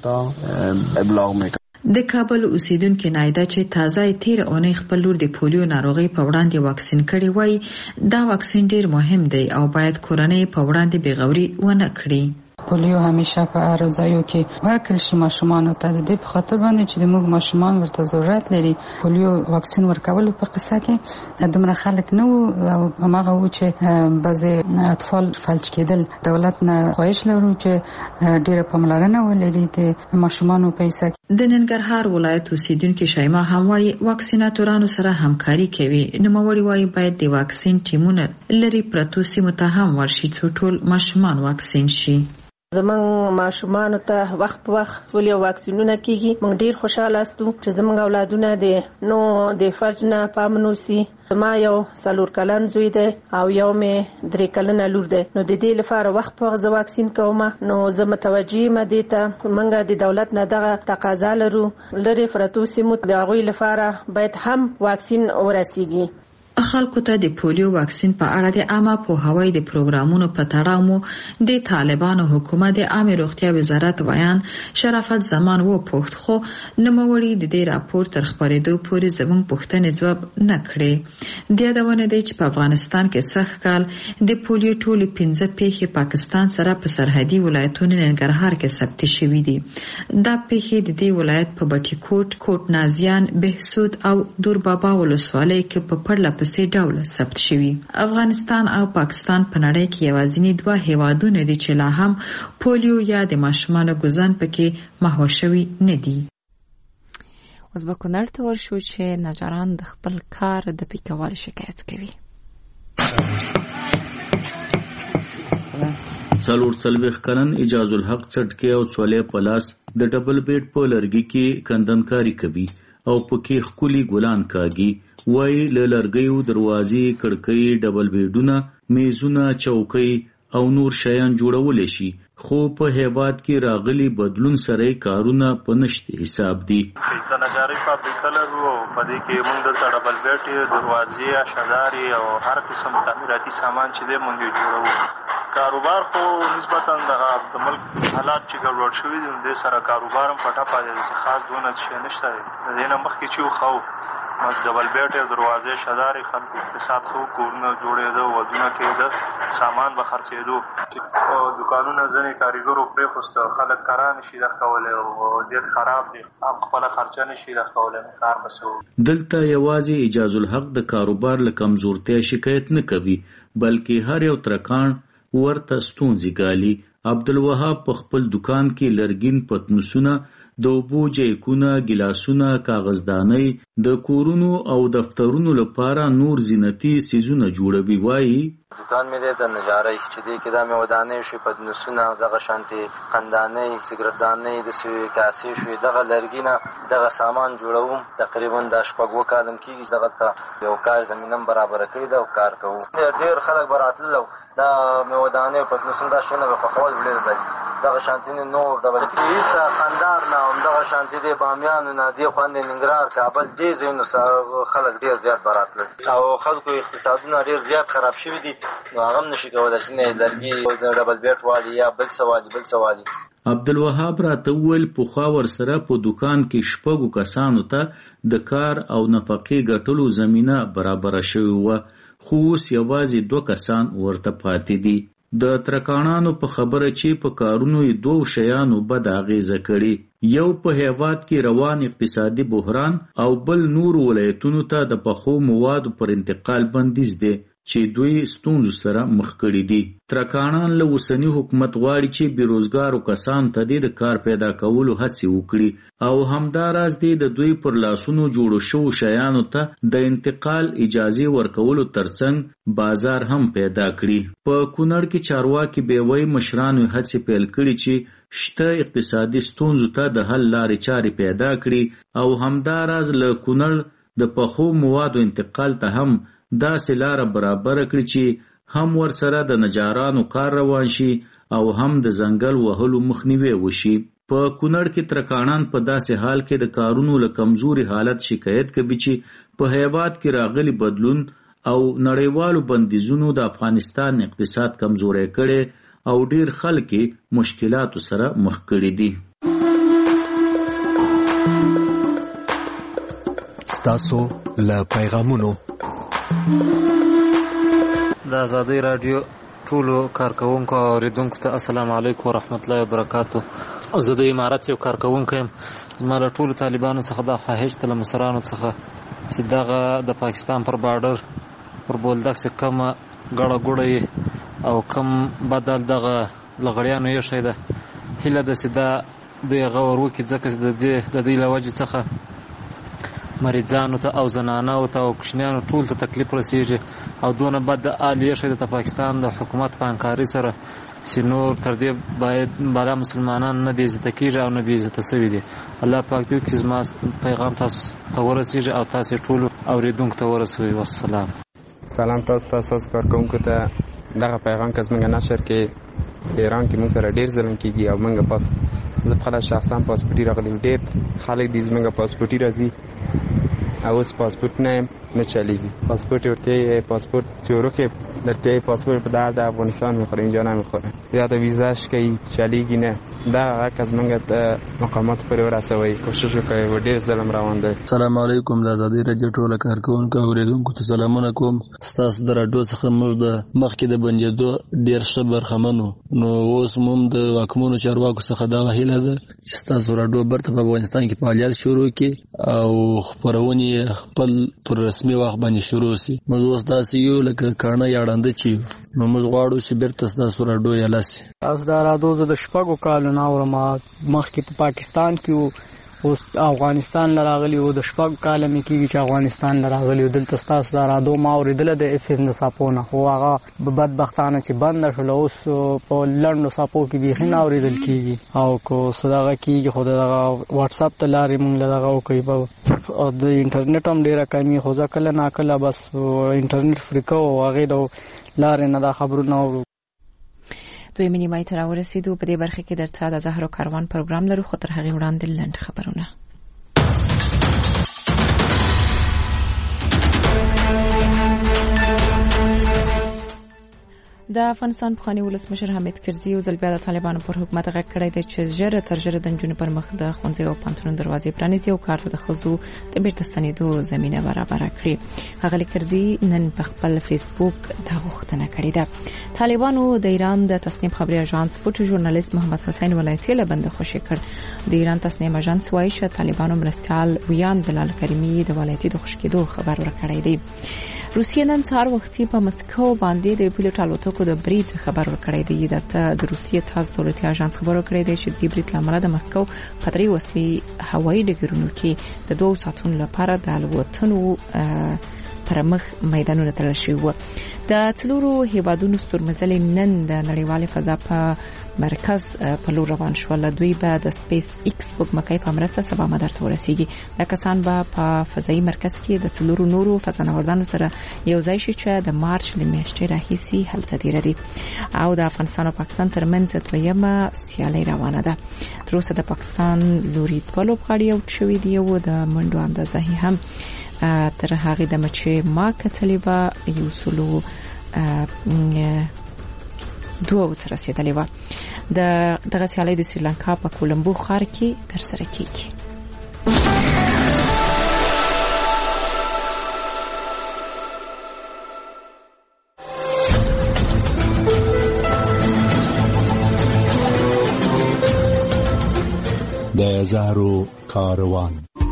ابلاغ میکنه. د کابل اوسیدونکو نایده چې تازه تیر اونۍ خپل لور د پولیو ناروغي په وړاندې واکسین کړي وای دا واکسین ډیر مهم دی او باید کورنۍ په وړاندې بېغوري ونه کړي. پولیو همیشه په هر ځایو کې ورکړل شي ماشومان ته د دې په خاطر باندې چې موږ ماشومان ورته ضرورت لري. پولیو واکسین ورکول په قصه کې دومره خلک نه وو او هغه و چې بعضي اطفال فلج کېدل. دولت نه خواهش لرو چې ډیره پاملرنه ولري د ماشومان په حساب. د ننګرهار ولایت اوسیدونکو شایما هم وايي واکسیناتورانو سره همکاري کوي. نوموړي وايي باید د واکسین ټیمونه لري پرتو سیمو ته هم ورشي چې ټول ماشومان واکسین شي. زمون ماشومان ته وخت په وخت پولیو واکسینونه کیږي. موږ ډیر خوشاله استو چې زمونږ اولادونه دي نو د فرج نه پامنوسي. ما یو څلور کلن زوی دی او یو مې درې کلنه لور دی. نو د دې لپاره وخت په وخت واکسین کوم. نو زه متوجي یم دې ته موږ د دولت نه دغه تقاضا لرو لري فرتو سیمو د هغوی لپاره باید هم واکسین ورسیږي. خلکو ته د پولیو واکسین په اړه د عامه پوهاوی د پروګرامونو په تړاو مو د طالبانو حکومت د عامه روغتیا وزارت ویان شرافت زمان و پوښت خو نوموړي د دې راپور تر خبرېدو پورې زموږ پوښتنې ځواب نه کړې. د یادونه دی چې په افغانستان کې سخت کال د پولیو ټولې پنځه پیښې پاکستان سره په سرحدي ولایتونو ننګرهار کې ثبت شوې دي. دا پیښې د دې ولایت په بټي کوټ، کوټ نازیان، بهسود او دوربابا ولسوالۍ کې په پرله پسې ډول ثبت شوي. افغانستان او پاکستان په نړۍ کې یوازینی دوه هیوادونه دي چې لا هم پولیو یا د ماشومانو ګوزن پکې محو شوي نه دي. اوس به کونړ ته ورشو چې نجاران د خپل کار د پیکوالي شکایت کوي. څلور څلوېښت کلن اجاز الحق څټکي او څولې پلاس د ډبل بیډ په لرګي کې کندنکاري کوي او پکې ښکلي ګلان کاږي. وایي له لرګیو دروازې، کړکۍ، ډبل بیډونه، میزونه، چوکۍ او نور شیان جوړولی شي، خو په هیواد کې راغلي بدلون سره کارونه په نشت حساب دي. د نجارۍ فابریکه لرو او په دې کې موږ دلته ډبل بیډ، دروازې، اشدارې او هر قسم تعمیراتي سامان چې دی موږ جوړوو. کاروبار خو نسبتا دغه د ملک حالات چې ګډوډ شوي دي، دې سره کاروبار هم په ټپه دی، خاص دونه شی نشته دی. د دې نه مخکې چې وخو ډبل بیډ، دروازې، شدارې، خلکو اقتصاد ښه، کورونه جوړېده، ودونه کېده، سامان به خرڅېدو. دوکانونه ځینې کاریګرو پرېښوسته، خلک کار نشي دغه کولی، وضعیت خراب دی، هم خپله خرچه نشي دغه کولی، کار به څه وکړي. دلته یوازې اجاز الحق د کاروبار له کمزورتیا شکایت نه کوي، بلکې هر یو ترکاڼ ورته ستونزې ګالي. عبدالوهاب په خپل دکان کې لرګین پتنوسونه، د اوبو جیکونه، ګیلاسونه، کاغذدانۍ، د کورونو او دفترونو لپاره نور زینتي څیزونه جوړوي. وایي دکان مې دی د نجارۍ چې دی کې دا مې ودانۍ شوي، پتنوسونه، دغه شانتې قندانۍ، سګرټدانۍ، داسې کاسې شوي، دغه لرګي نه دغه سامان جوړوم. تقریبا دا شپږ اووه کاله م کېږي چې دغه ته یو کار زمینه م برابره کړې ده او کار کوو. ډېر خلک به راتلل او دا مې ودانۍ او پتنوسونه دا شیونه به خوښول ډېر دی. دغه شانتي نور دغه ایسته قندار نه همدغه شانتي دی بامیانو نه دې خوندې ننګرهار، کابل، دې ځایونو خلک ډېر زیات به راتلل او خلکو اقتصادونه ډېر زیات خراب شوي دي، نو هغه هم نشي کولی چې نه لرګي ډبل بیټ والي یا بل څه والي بل څه والي. عبدالوهاب راته وویل پخوا ورسره په دکان کې شپږو کسانو ته د کار او نفقې ګټلو زمینه برابره شوې وه، خو اوس یوازې دوه کسان ورته پاتې دي. د ترکاڼانو په خبره چې په کارونو یې دوه شیانو بد اغیزه کړي، یو په هیواد کې روان اقتصادي بحران او بل نور ولایتونو ته د پخو موادو پر انتقال بندیز دی چې دوی ستونزو سره مخ کړي دي. ترکاڼان له اوسني حکومت غواړي چې بیروزګارو کسانو ته د کار پیدا کولو هڅې وکړي او همداراز دی د دوی پر لاسونو جوړو شوو شیانو ته د انتقال اجازه ورکولو ترڅنګ بازار هم پیدا کړي. په کونړ کې چارواکي بیوی مشرانو هڅې پیل کړي چې شته اقتصادي ستونزو ته د حل لارې چارې پیدا کړي او همداراز له کونړ د پخو موادو انتقال ته هم داسې لاره برابر کړي چې هم ورسره د نجارانو کار روان شي او هم د ځنګل وهلو مخنیوی وشي. په کونړ کې ترکاڼان په داسې حال کې د کارونو له کمزوري حالت شکایت کوي چې په هیواد کې راغلي بدلون او نړیوالو بندیزونو د افغانستان اقتصاد کمزوری کړي او ډیر خلک مشکلاتو سره مخ کړي دي. ستاسو له پیغامونو د آزادۍ راډیو ټولو کارکوونکو او اوریدونکو ته السلام علیکم ورحمت الله وبرکاتو. زه د امارت یو کارکوونکی یم. زما له ټولو طالبانو څخه دا خواهش ته له مشرانو څخه چې دغه د پاکستان پر بارډر پر بولدک چې کومه ګړه ګوړه او کم بدل دغه لغړیانو یې شي ده هیله ده چې دا دوی هغه ور وکړي، ځکه چې د دوی له وجې څخه مریضانو ته او زنانو ته او کوچنیانو ټول ته تکلیف رسیږي او دونه بد حال یې شي د پاکستان د حکومت په همکارۍ سره چې نور تر دې باید بالا مسلمانان نه بې عزته کېږي او نه بې عزته شوي دي. الله پاک دې وکړي زما پیغام تاسو ته ورسیږي او تاسو ټولو اورېدونکو ته ورسوي. والسلام. سلام تاسو تاسو کارکوونکو ته. دغه پیغام که زموږ نشر کې ایران کې موږ سره ډېر ظلم کېږي او موږ پاس زه خپله شخصا پاسپورټي راغلی ډېر خلک دي زموږ پاسپورټي راځي اوس پاسپورت نه نه چلیږي. پاسپورت ورته پاسپورت چورو که درته پاسپورت په درد افغانستان میخوره، اینجا نمیخوره. یا د ویزاش که چلیږي نه. دا حق از منګه د مقامات پورې ورسوي، کوشش وکړئ. و ډیر ظلم روان دی. السلام علیکم. د آزادۍ رادیو ټوله کارکونکو اوریدونکو ته سلامونه کوم. ستاسو د راډیو څخه موږ د مخکې د بندېدو ډیر ښه برخمنو، نو اوس موږ د واکمنو چارواکو څخه دا هیله ده چې ستاسو راډیو برته په افغانستان کې فعالیت شروع کړي او خپرونې خپل پر رسمي وخت باندې شروع شي. موږ اوس داسې یو لکه کاڼه یا ړانده چې یو، نو موږ غواړو چې بیرته ستاسو راډیو یاله شي. تاسو دا راډیو زه د شپږو کالو نه اورم، مخکې په پاکستان کې وو، اوس افغانستان لراغلی وو. د شپږ کاله مې کېږي چې افغانستان لراغلی وو. دلته ستاسو دا راډیو ما اورېدله د اف ام د څاپو نه، خو هغه بدبختانه چې بنده شوله، اوس په لنډو څاپو کې بیخي نه اورېدل کېږي. او که څه دغه کېږي خو د دغه وټساپ ته لارې مونږ له دغه وکوي. او د انټرنېټ هم ډېره کمي، خو زه کله ناکله بس انټرنېټ فري کوو، هغې د لارې نه دا خبرونه اورو. دوی نیمایي ته راورسېدو. په دې برخه کې درته د زهرو کاروان پروګرام لرو، خو تر هغې وړاندې لنډ خبرونه. د افغانستان پخوانی ولسمشر حامد کرزي یو ځل بیا د طالبانو پر حکومت غږ کړی دی چې ژر تر ژره د نجونو پر مخ د ښوونځیو او پوهنتونونو دروازې پرانیزي او کار ته د ښځو د بیرته ستنېدو زمینه برابره کړي. ښاغلي کرزي نن په خپل فیسبوک دا غوښتنه کړې ده. طالبانو د ایران د تصنیم خبري اژانس فوټو ژورنالیست محمد حسین ولایتي له بنده خوشي کړ. د ایران تصنیم اژانس وایي چې طالبانو مرستیال ویان بلال کریمي د ولایتي د خوشي کېدو خبر ورکړی دی. روسیې نن سهار وختي په مسکو باندې د پیلوټ الوتکو د برید خبر ورکړی دی. د روسیې تاس دولتي اژانس خبر ورکړی دی چې د برید لامل د مسکو په درې وسلې هوایي ډګرونو کې د دوه ساعتونو لپاره د الوتنو پر مخ میدانونه تړل شوي وو. د څلورو هیوادونو ستورمزلې نن د نړیوالې فضا په مرکز په لور روان شول. دوی به د سپیس ایکس سپوږمکۍ په مرسته سبا مدار ته ورسیږي. دا کسان به په فضایي مرکز کې د څلورو نورو فضانوردانو سره یو ځای شي چې د مارچ له میاشتې راهیسې هلته دېره دي. او د افغانستان او پاکستان ترمنځ دویمه سیالي روانه ده. تر اوسه د پاکستان لوري دوه لوبغاړي اوټ شوي دي او د منډو اندازه هم تر هغه د مچې ما کتلې به یو سلو دوه تر رسیدلې و. د دغه سیالي د سریلانکا په کولمبو ښار کې ترسره کیږي. د زهرو کاروان.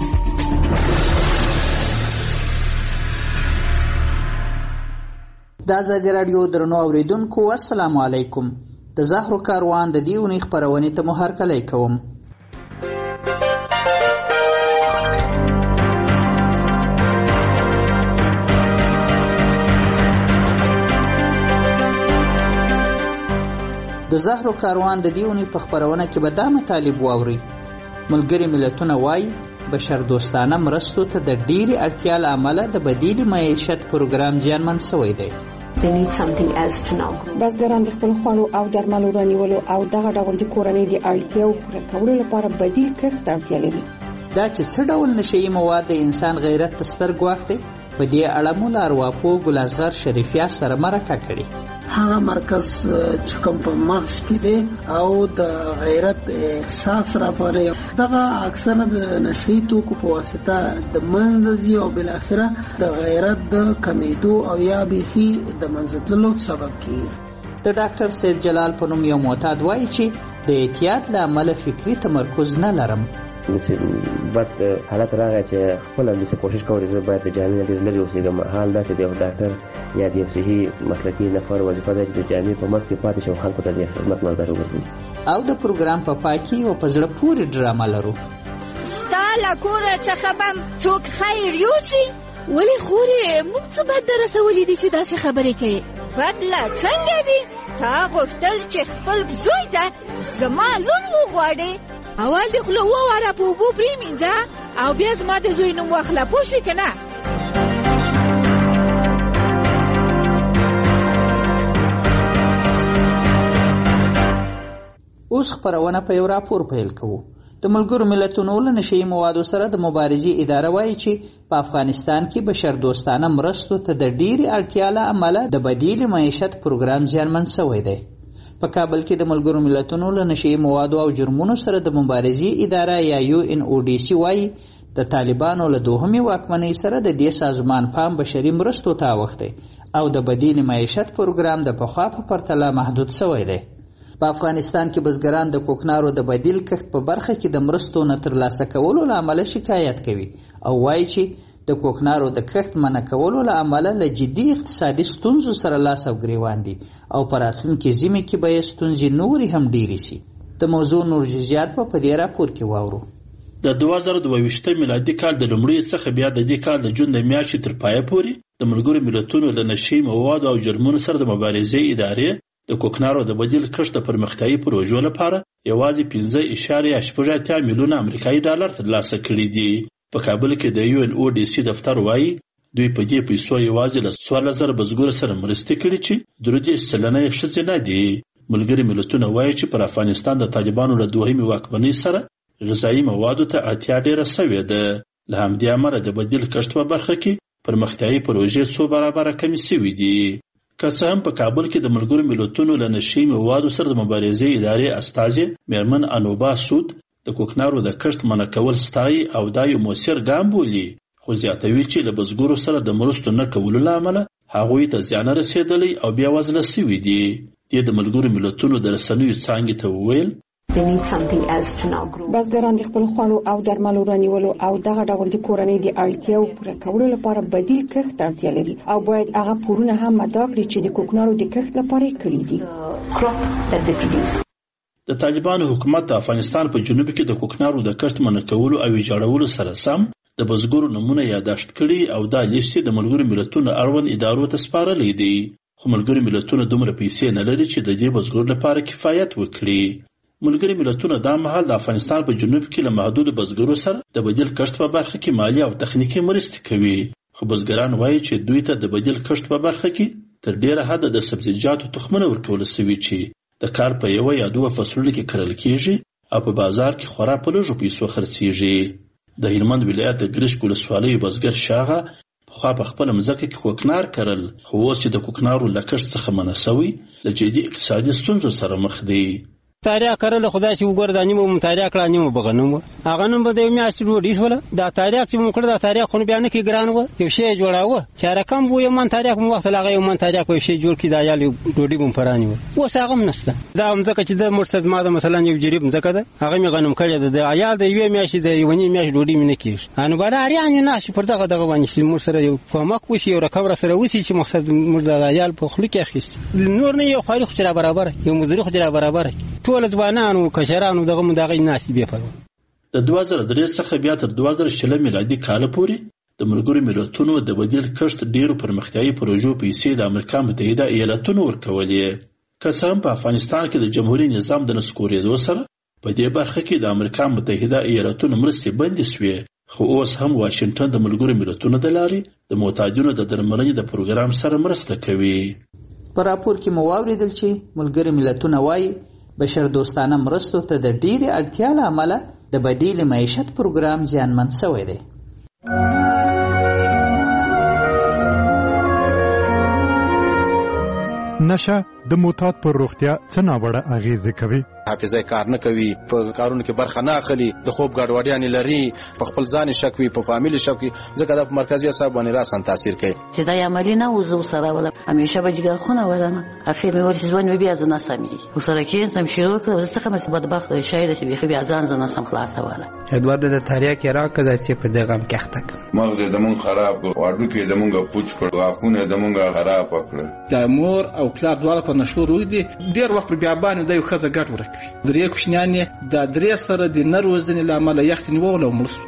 د آزادۍ رادیو درنو اوریدونکو السلام علیکم. د زهرو کاروان د دې اونۍ خپرونې ته مو هرکلی کوم. د زهرو کاروان د دې اونۍ په خپرونه کې به دا مطالب واورئ. ملګري ملتونه وایي بشر دوستانه مرستو ته د ډېرې اړتیا له امله د بدیلې معیشت پروګرام زیانمن شوی دی. بزګران د خپل خوړو او درملو رانیولو او دغه ډول د کورنۍ د اړتیاو پوره کولو لپاره بدیل کښت ته اړتیا لري. دا چې څه ډول نشهیي مواد د انسان غیرت ته ستر ګواښ دی، په دې اړه مو له ارواپوه ګل اصغر شریفیار سره مرکه کړې. هغه مرکز چې کوم په مغز کې دی او د غیرت احساس راپاري، دغه اکثره د نشهیي توکو په واسطه د منځ ځي او بالاخره د غیرت د کمیدو او یا بیخي د منځتللو سبب کیږي. د ډاکټر سید جلال په نوم یو معتاد وایي چې د احتیاط له امله فکري تمرکز نه لرم. بد حالت راغی چې خپل هم داسې کوشش کوي زه باید د جامع ډېر لرې اوسېږم. حال دا چې د یو ډاکټر یا د یو صحي مسلکي نفر وظیفه ده چې د جامع په منځ کې پاتې شي او خلکو ته د خدمت ملګری وګرځي. او د پروګرام په پای کې یوه په زړه پورې ډرامه لرو. ستا له کوره څخه به څوک خیر یوسي؟ ولې خورې موږ څه بد در رسولي دي چې داسې خبرې کوې؟ بدله څنګه دي؟ تا غوښتل چې خپل زوی ته زما لور وغواړې، اول دې خوله وواره په اوبو پرېمینځه او بیا زما د زوی نوم واخله، پوه شوې که نه؟ اوس خپرونه په یو راپور پیل کوو. د ملګرو ملتونو له نشئی موادو سره د مبارزې اداره وایي چې په افغانستان کې بشردوستانه مرستو ته د ډیرې اړتیا له امله د بدیل معیشت پروګرام زیانمن شوی دی. په کابل کې د ملګرو ملتونو له نشئی موادو او جرمونو سره د مبارزې اداره یا یو ان او ډي سي وایي د طالبانو له دوهمې واکمنۍ سره د دې سازمان پام بشري مرستو ته اوښتی او د بدیل معیشت پروګرام د پخوا په پرتله محدود شوی دی. په افغانستان کې بزګران د کوکنارو د بدیل کښت په برخه کې د مرستو نه ترلاسه کولو له امله شکایت کوي او وایي چې د کوکنارو د کښت منع کولو له امله له جدي اقتصادي ستونزو سره لاس او ګریوان دي او په راتلونکي ژمي کې به یې ستونزې نورې هم ډېرې شي. د موضوع نور جزیات به په دې راپور کې واورو. د دوه زره دوه ویشتم میلادي کال د لومړي څخه بیا د دې کال د جون د میاشتې تر پایه پورې د ملګرو ملتونو له نشئی موادو او جرمونو سره د مبارزې ادارې د کوکنارو د بدیل کښت د پرمختیایي پروژو لپاره یوازې پنځه اعشاریه شپږ اتیا میلیونه امریکایي ډالر ترلاسه کړي دي. په کابل کې د یو ان او ډي سي دفتر وایي دوی په دې پیسو یوازې له څوارلس زره بزګرو سره مرستې کړي چې درې دېرش سلنه یې ښځینه دي. ملګري ملتونه وایي چې پر افغانستان د طالبانو له دوهمې واکمنۍ سره غذایي موادو ته اړتیا ډېره سوې ده. له همدې امله د بدیل کښت په برخه کې پرمختیایي پروژې څو برابره کمې سوي دي. که څه هم په کابل کې د ملګرو ملتونو له نشئی موادو سره د مبارزې ادارې استازي میرمن انوبا سود د کوکنارو د کښت منع کول ستایي او دا یو مؤثر ګام بولي، خو زیاتوي چې له بزګرو سره د مرستو نه کولو له امله هغوی ته زیان رسېدلی او بیا وزله سوي دي. دې د ملګرو ملتونو د رسنیو څانګې ته وویل بزګران د خپل خوړو او درملو رانیولو او دغه ډول د کورنۍ د اړتیاو پوره کولو لپاره بدیل کښت اړتیا لري او باید هغه پورونه هم ادا کړي چې د کوکنارو د کښت لپاره کړي دي. د طالبانو حکومت د افغانستان په جنوب کې د کوکنارو د کښت منع کولو او ویجاړولو سره سم د بزګرو نمونه یاداشت کړي او دا لیست د ملګرو ملتونو اړوند ادارو ته سپارلی دی، خو ملګرو ملتونو دومره پیسې نه لري چې د دې بزګرو لپاره کفایت وکړي. ملګري ملتونه دا مهال د افغانستان په جنوب کې له محدود بزګرو سره د بدیل کښت په برخه کې مالی او تخنیکي مرستې کوي، خو بزګران وایي چې دوی ته د بدیل کښت په برخه کې تر ډیره حده د سبزیجاتو تخمونه ورکول شوي چې د کال په یوه یا دوه فصلونو کې کرل کیږي او په بازار کې خورا په لږو پیسو خرڅیږي. د هلمند ولایت د ګرشک ولسوالۍ بزګر شاغه پخوا په خپله مځکه کې کوکنار کرل، خو اوس چې د کوکنارو له کښت څخه منع شوی له جدي اقتصادي ستونزو سره مخ دی. تاریخ کړل خدای چې وګور د نیمه متاریخ کړه نیمه بغنوم هغه نن به د میاشت ډوډۍ شوله دا تاریخ چې مونږ کړ دا تاریخ خو بیا نه کې ګران و یو شی جوړاوه چې رقم وو یو من تاریخ مو وخت لاغه یو من تاریخ یو شی جوړ کی دا یالي ډوډۍ بم پرانی و اوس هغه نشته. دا مزکه چې د مرتد ماده مثلا یو جریب مزکه ده هغه می غنم کړی د عیال د یو میاشت د یو نیم میاشت ډوډۍ مې نه کیږي انو بل اړین نه شي پر دغه دغه باندې چې مور سره یو کومک وشي یو رقم سره وسی چې مقصد مرد عیال په خلک اخیست نور نه یو خارخ چر برابر یو مزری خو چر برابر ټول ځوانانو کشرانو دغه مداغې ناس بیا په د دوه زره درې څخه بیا تر دوه زره شل میلادي کال پورې د ملګرو ملتونو د بدیل کښت ډیرو پرمختیایي پروژو پیسې د امریکا متحده ایالاتونو ورکولې. که څه هم په افغانستان کې د جمهوریت نظام د نسکورېدو سره په دې برخه کې د امریکا متحده ایالاتونو مرستې بندې شوې، خو اوس هم واشنګټن د ملګرو ملتونو د لارې د محتاجینو د درملنې د پروګرام سره مرسته کوي. په راپور کې مو واورېدل چې ملګري ملتونه وایي بشردوستانه مرستو ته د ډیرې اړتیا له امله د بدیل معیشت پروګرام زیانمن شوی دی. نشه د معتاد پر روغتیا څه ناوړه اغیزه کوي؟ حافظه کار نه کوي، په کارونو کې برخه نه اخلي، د خوب ګډوډیانې لري، په خپل ځان شک وي، په فامیل شک وي، ځکه د مرکزي اعصاب باندې راسن تاثیر کوي. چې دا عملی نه وزو سره ولا همیشه به جګر خونه ولنه اخر مې ورته ځوان مې بیا ځنه سمي وسره کې سم شروع کړ څه کوم بدبخت شاید چې بيخي بیا ځان ځنه سم خلاص ولا ادوار د تاریخ کې راکړه چې په دغه مکحتک مغز د مون خراب واډو کې د مونږه پوچ کړ واخونه د مونږه خراب کړ. د مور او پلار دواړه په نشو روي دي ډیر وخت بیا باندې د یو خزه ګټ ورکوي. درې کوشنیان د درې سره د نروزنې لامل یخت نیول او مړ.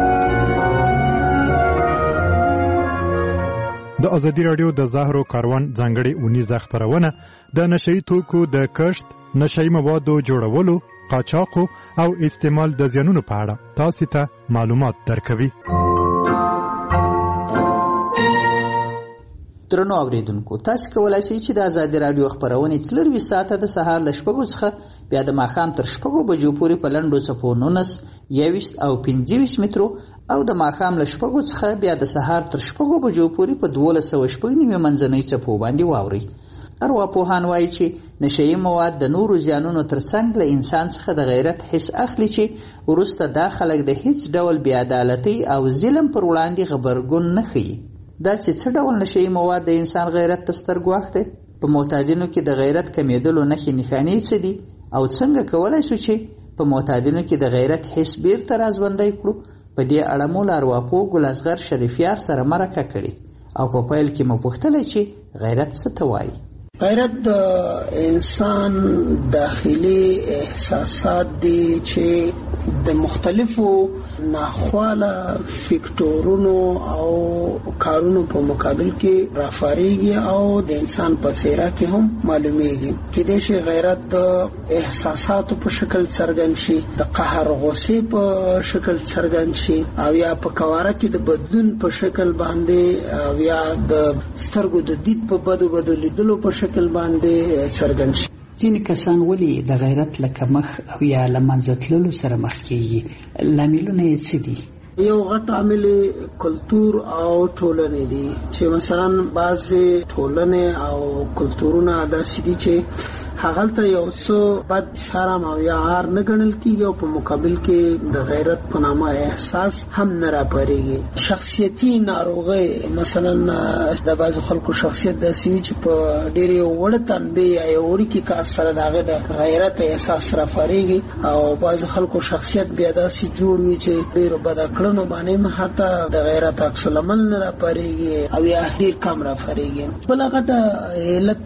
د ازادي رادیو د زهرو کاروان ځانګړي اونیزه خبرونه د نشئی توکو د کښت، نشئی موادو جوړولو، قاچاقو او استعمال د زیانونو په اړه تاسو ته معلومات درکوي. درنو اوریدونکو تاسو کولای شئ چې د آزادي رادیو خبرونه څلروي ساعته د سهار ل شپږو څخه بیا د ماښام تر شپږو بجو پورې په لنډو څپو نولس یویشت او پنځه مترو او د ماښام له شپږو څخه بیا د سهار تر شپږو بجو پورې په دولس سوه شپږ نوي منځنۍ څپو باندې واورئ. ارواپوهان وایي چې نشهیي مواد د نورو زیانونو ترڅنګ له انسان څخه د غیرت حس اخلي چې وروسته دا خلک د هیڅ ډول بېعدالتۍ او ظلم پر وړاندې غبرګون نه ښیي. دا چې څه ډول نشهیي مواد د انسان غیرت ته سترګ واښتی، په معتادینو کې د غیرت کمیدلو نښې نښانې څه دي او څنګه کولی شو چې په معتادینو کې د غیرت حس بیرته راژوندی کړو. په دې اړه مو له ارواپوه ګلازغر شریفیار سره مرکه کړې او په پیل کې مو پوښتلی چې غیرت څه ته وایي. غیرت د انسان داخلي احساسات دي چې د مختلفو ناخواله فکټورونو او کارونو په مقابل کې رافاریږي او د انسان په څیره کې هم معلومیږي. کېدای شي غیرت د احساساتو په شکل څرګند شي، د قهر غصې په شکل څرګند شي، او یا په کواره کې د بدلون په شکل باندې، او یا د سترګو د دید په بدو بدو لیدلو په شکل باندې څرګند شي. ځینې کسان ولې د غیرت له کمښت او یا له منځه تللو سره مخ کېږي؟ لاملونه یې څه دي؟ یو غټ عامل کلتور او ټولنې دي چې مثلا بعضې ټولنې او کلتورونه داسې دي چې هغلته یو څه بد شرم او یا عار نه ګڼل کېږي او په مقابل کې د غیرت په نامه احساس هم نه راپارېږي. شخصیتي ناروغۍ مثلا د بعضو خلکو شخصیت داسې وي چې په ډېرې وړه تنبیه یا یو وړوکي کار سره د هغې د غیرت احساس راپارېږي، او بعضو خلکو شخصیت بیا داسې جوړ وي چې ډېرو بده کړنو باندې هم حتی د غیرت عکس العمل نه راپارېږي او یا ډېر کم راپارېږي. بله غټه علت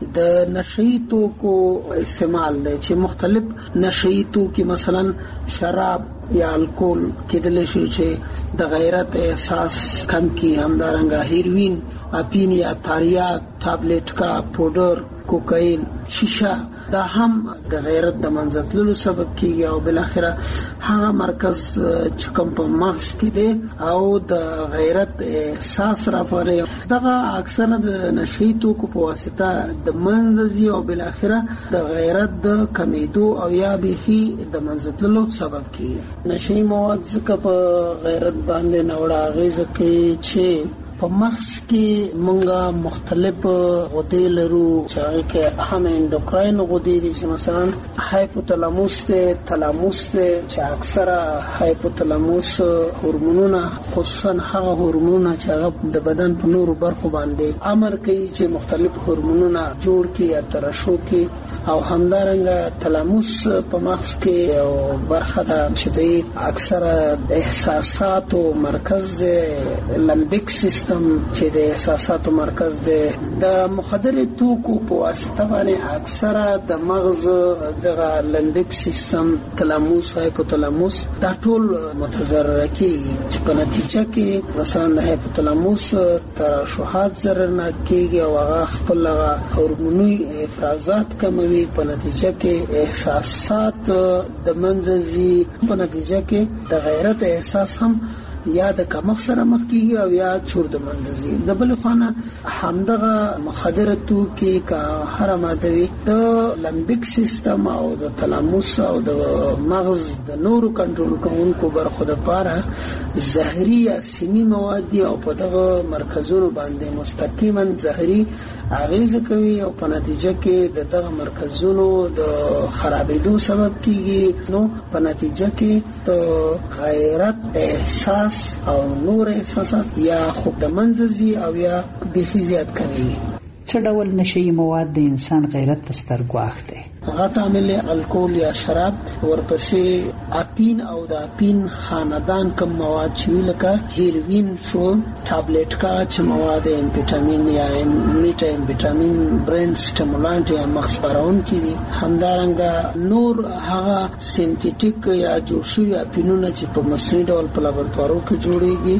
د نشهیي توکو استعمال دی چې مختلف نشهیي توکي مثلا شراب یا الکول کېدلی شي چې د غیرت احساس کم کړي. همدارنګه هیروین، اپین یا تاریاک، ټابلیټکا، پوډر، کوکاین، شیشه دا هم د غیرت د منځه تللو سبب کېږي او بالاخره هغه مرکز چې کوم په مغز کې دی او د غیرت احساس راپاري دغه اکثره د نشهیي توکو په واسطه د منځه ځي او بالاخره د غیرت د کمیدو او یا بیخي د منځه تللو سبب کېږي. نشهیي مواد ځکه په غیرت باندې ناوړه اغېزه کوي چې په مغز کې مونږه مختلف غدې لرو چې هغې کې اهم انډوکراین غدې دي چې مثلا هایپوتلاموس دی، تلاموس دی چې اکثره هایپوتلاموس هورمونونه خصوصا هغه هورمونونه چې هغه د بدن په نورو برخو باندې امر کوي چې مختلف هورمونونه جوړ کړي یا ترشح کړي، او همدارنګه تلاموس په مغز کې یو برخه ده چې دی اکثره احساساتو مرکز دی، لمبیک سیستم چې د احساساتو مرکز دی. د مخدرې توکو په واسطه باندې اکثره د مغز دغه لمبیک سیستم، تلاموس، هایپوتلاموس دا ټول متضرره کېږي چې په نتیجه کې مثلا د هایپوتلاموس ترشحات ضررناک کېږي او هغه خپل هغه هورموني افرازات کموي، په نتیجه کې احساسات د منځه ځي، په نتیجه کې د غیرت احساس هم یا د کمښت سره مخ کېږي او یا چور د منځه ځي. د بلې خوا نه همدغه مخدره توکي که هره ماده وي د لمبیک سیستم او د تلاموس او د مغز د نورو کنټرول کوونکو برخو دپاره زهري یا سمي مواد دي او په دغه مرکزونو باندې مستقیما زهري اغېزه کوي او په نتیجه کې د دغه مرکزونو د خرابېدو سبب کېږي. نو په نتیجه کې د غیرت احساس او نور احساسات یا خوب د منځه ځي او یا بیخي زیات کمیږي. څه ډول نشهیي مواد د انسان غیرت ته سترګ واښتی؟ غټ عامل الکول یا شراب، ورپسې اپین او د اپین خاندان کم مواد چې لکه هیروین شو، ټابلیټکا چې مواد امفیټامین یا میټا امفیټامین برین سټیمولانټ یا مغز پارونکي دي. همدارنګه نور هغه سینتیټیک یا جوړ شوي اپینونه چې په مصنوعي ډول په لابراتوارو کې جوړیږي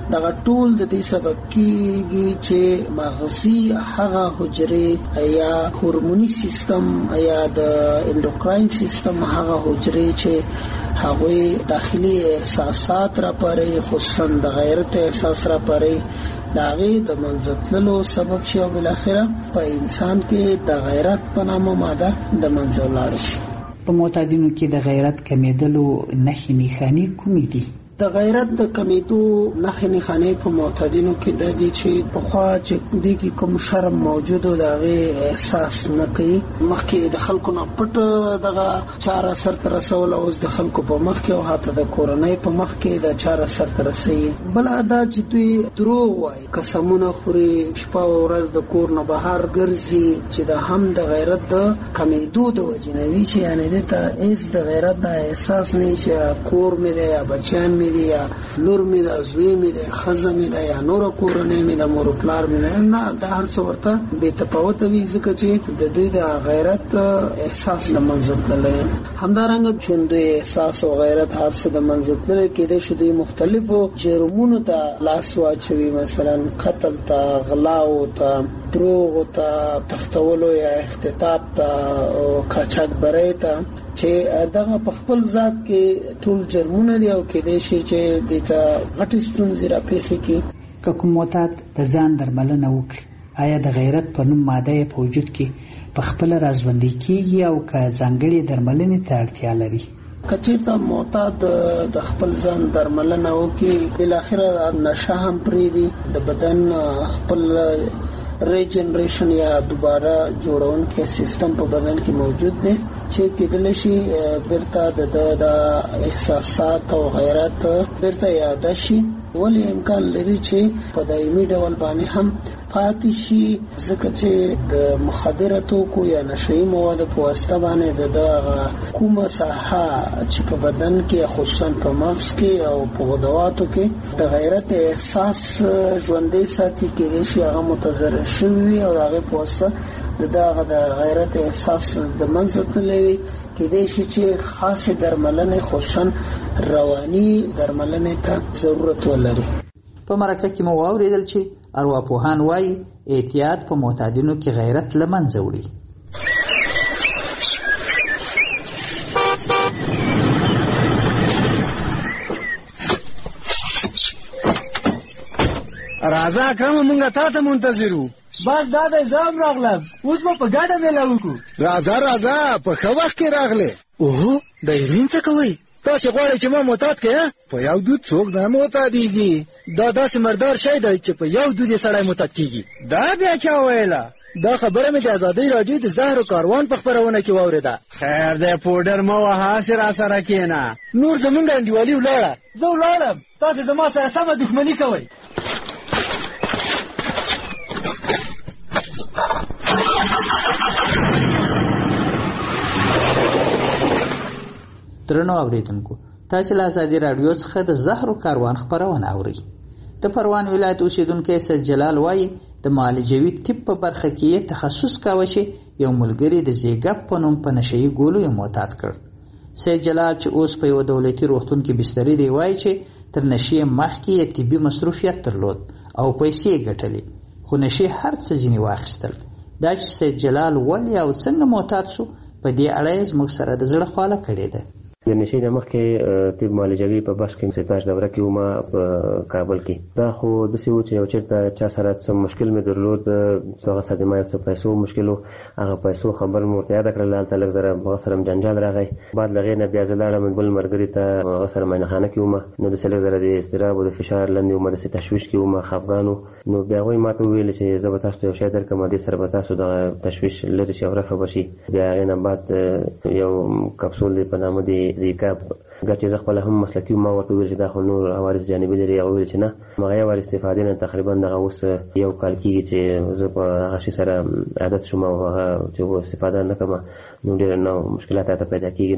دغه ټول د دې سبب کیږي چې مغزي هغه حجرې یا هورموني سیستم یا د انډوکراین سیستم هغه حجرې چې هغه داخلي احساسات را پاره خصوصا د غیرت احساس را پاره داغه د منځتلو سبب شي او بل اخره په انسان کې د غیرت په نامه ماده د منځولار شي. په معتادینو کې د غیرت کمیدلو نښې نښانې کومې دي؟ د غیرت د کمیدو نښې نښانې په معتادینو کې د دې چې په خوا چې د کې کوم شرم موجود او دغه احساس نه کوي مخکې د خلکو نه پټ دغه چاره سر تر رسول او د خلکو په مخ کې او حتی د کورنۍ په مخ کې د چاره سر تر رسي بل ادا چې دوی دروغ وایي قسمونه خوري شپه او ورځ د کور نه بهر ګرځي چې د هم د غیرت د کمیدو د وجنوي چې یعنی د ایس د غیرت د احساس نه چې کور مې دی یا بچیان مې دی یا لور مې د زوی مې د خزه مې د یا نور کورنۍ مې د مور پلار مې نه د هر څه ورته به تفاوت وي ځکه چې د دوی د غیرت احساس د منځت لري همدارنګه چې د احساس او غیرت هر څه د منځت لري کې د شوی مختلفو جرمونو ته لاس واچوي مثلا قتل ته غلا او ته دروغ ته تختولو یا اختطاف ته او قاچاق برای ته چې دغه په خپل ذات کې ټول جرمونه دی او کې د شي چې د تا غټي ستونزې را پیښې کی که کوم معتاد د ځان درملنه وکړي آیا د غیرت په نوم ماده په وجود کې په خپل رازوندي کیږي او که ځانګړي درملنې ته اړتیا لري؟ کچېرته معتاد د خپل ځان درملنه وکړي بل اخره نشه هم پرې دی د بدن خپل ریجنریشن یا دوباره جوړون کې سیستم په بدن کې موجود دی چې کېدل شي برته د احساسات او غیرت برته یاد شي ولی امکان لري چې په دایمي ډول باندې هم پاتې شي ځکه چې د مخدراتو کو یا نشئی مواد په واسطه باندې د کومه ساحه چې په بدن کې خصوصا په مغز کې او په غدواتو کې د غیرت احساس ژوندۍ ساتي کېږي چې هغه متضرر شوی او هغه په واسطه دغه د غیرت احساس د منځت لوي کې د شي چې خاصه درملنه خصوصا رواني درملنه ته ضرورت ولري. په مرکه کې مو واوریدل چې ارواپوهان وايي احتیاط په معتادینو کې غیرت لمنځه وړي. راځه کوم مونږه تاسو منتظرو بس دا د ځام راغلم اوس په ګاډه ملاو کو راځه راځه په خو وخت کې راغله اوه د یمین څه کوي تاسو غواړئ چې ما معتاد کړئ په یو دود څوک نه معتادیږي دا داسې مردار شی دی چې په یو دود سړی معتاد کیږي دا بیا چا ویله دا خبره مې د ازادۍ راډیو د زهر کاروان په خبرونه کې واوریده خیر دی پودر مو وها سره سره کېنه نور زمونږ انډیوالي ولاړه زه ولاړم تاسو زما سره سمه دښمني کوئ درنو اوریدونکو تاسو له ازادي رادیو څخه د زهر کاروان خبرونه اورئ. د پروان ولایت اوسیدونکو سید جلال وایي د معالجوي طب په برخه کې تخصص کاوه چې یو ملګری د زیګاپ په نوم په نشئی ګولو یې معتاد کړ. سید جلال چې اوس په یو دولتي روغتون کې بسترې دی وایي چې تر نشئی مخکې یې طبي مصروفیت درلود او پیسې ګټلې خو نشئی هر څه ځینې واخیستل. دا چې سید جلال ولې او څنګه معتاد شو په دې اړه یې زموږ سره د زړه خواله کړې ده. د نشي د مخکې طب معالجوي په بخش کې ستاش دوره کې ومه په کابل کې دا خو داسې و چې یو چېرته چا سره څه مشکل مې درلود هغه صدمه څه پیسو مشکل و هغه پیسو خبر مې ورته یاده کړله هلته لږ زره هغه سره م جنجال راغی بعد له هغې نه بیا زه لاړم بل ملګري ته هغه سره معاینخانه کې ومه نو داسې لږ زره د اضطراب او د فشار لاندې ومه داسې تشویش کې ومه خفګان و نو بیا هغوی ما ته وویل چې زه به تاسو ته یو شی درکړم دې سره به تاسو دغه تشویش لرې شي او رفع به شي بیا هغې نه بعد یو کپسول دی په نامه د زیکاپ ګټې زه خپله هم مسلکي ما ورته وویل چې دا خو نور عوارض جانبي لري هغه وویل چې نه هغه یو وار استفادې نه تقریبا دغه اوس یو کال کېږي چې زه په هغه شي سره عادت شوم او هغه چې استفاده نه کوم نو ډېر نه مشکلات راته پیدا کېږي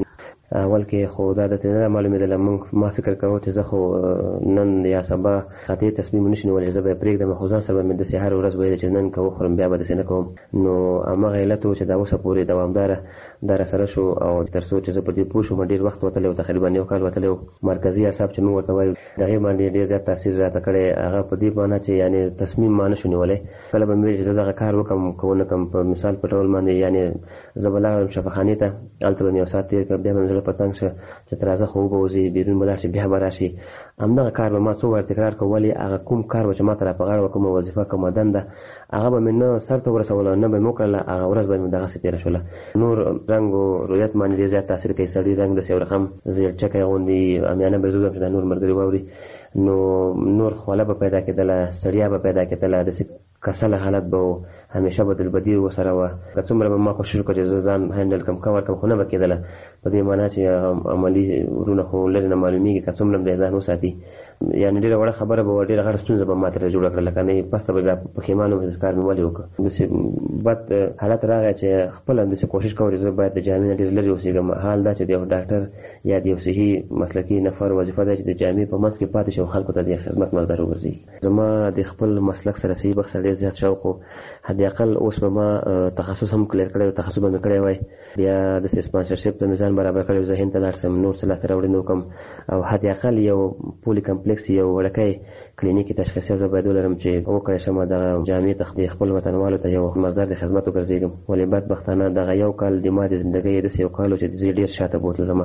اول کې خو دا د نه معلومېدله موږ ما فکر کوو چې زه خو نن یا سبا قطعي تصمیم نشي نیولی زه به یې پرېږدم خو ځان سره به مې داسې هره ورځ ویل چې نن که وخورم بیا به داسې نه کوم نو همغه علت و چې دا اوسه پورې دوامداره دا راسره شو او تر څو چې زه په دې پوه شوم ډېر وخت وتلی و تقریبا یو کال وتلی و مرکزي اعصاب چې موږ ورته وایو د هغې باندې ډېر زیات تاثیر راته کړی هغه په دې معنا چې یعنې تصمیم ما نه شو نیولی کله به مې ویل چې زه دغه کار وکړم که ونه کړم په مثال په ډول باندې یعنې زه به لاړم شفاخانې ته هلته به مې یو ساعت تېر کړ بیا به مې زړه په تنګ شه چې تر راځه خو وبوځي بیرون به لاړ شي بیا به راشي همدغه کار به ما څو وار تکرار کړ ولې هغه کوم کار به چې ما ته را په غاړه وه کومه وظیفه کومه دنده هغه به مې نه سر ته ورسوله نه به مې وکړله هغه ورځ به مې دغسې تېره شوله نور رنګ و رویت باندې ډېر زیات تاثیر کوي سړي رنګ داسې یو رقم زیړچکی غوندې امیانه به زه چې دا نور ملګري واوري نو نور خوله به پیدا کېدله ستړیا به پیدا کېدله داسې کسله حالت به و همیشه به دلبدي ورسره وه که څومره به ما کوشش وکړ چې زه ځان هینډل کړم کور کړم خو نه به کېدله په دې معنا چې عملي ورونه خو لرې نه معلومېږي که څومره به یې ځان وساتي یعنې ډېره وړه خبره به وه ډېره غټه ستونزه به ما ترې جوړه کړله که نه یې پسته به بیا پښیمانه وم چې کار مې ولې وکړه داسې بد حالت راغی چې خپله داسې کوشش کوم چې زه باید د جامې نه ډېر لرې اوسېږم حال دا چې د یو ډاکټر یا د یو صحي مسلکي نفر وظیفه ده چې د جامې په منځ کې پاتې شي او خلکو ته د خدمت ملګری وګرځي زما د خپل مسلک سره صحیح بخښه ډېر زیات شوق و حداقل اوس به ما تخصص هم کلیر کړی و تخصص به مې کړی وای بیا داسې سپانسرشپ ته مې ځان برابر کړی و زه هند ته لاړ شم نور څه لاسته راوړنې وکړم او حداقل یو پولي کمپلیکس یو وړکی کلینیکي تشخیصیه زه باید ولرم چې وکړی شم دغه جامې ته د خپل وطنوالو ته یو مصدر د خدمت وګرځېږم ولې بدبختانه دغه یو کال د ما د زندګۍ داسې یو کال و چې زه ډېر شاته بوتلم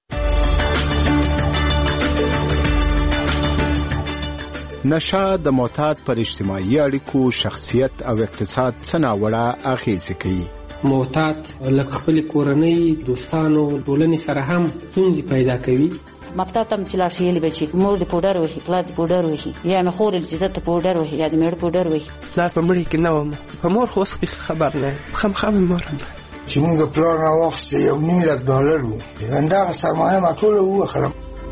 نشه د معتاد پر اجتماعي اړیکو شخصیت او اقتصاد څه ناوړه اغېزې کوي معتاد لکه خپل کورنۍ دوستانو ټولنې سره هم ستونزې پیدا کوي مکتب ته چې لاړ شي یلې بچي مور دې پوډر وهي پلار دې پوډر وهي یا مې خور دې عزت پوډر وهي یا دې مېړه پوډر وهي پلار په مړي کې نه وم په مور خو اوس خبر نه خامخا مې مور چې موږ پلار راواخیست یو نیم لک ډالر و همدغه سرمایه ما ټوله ووښلم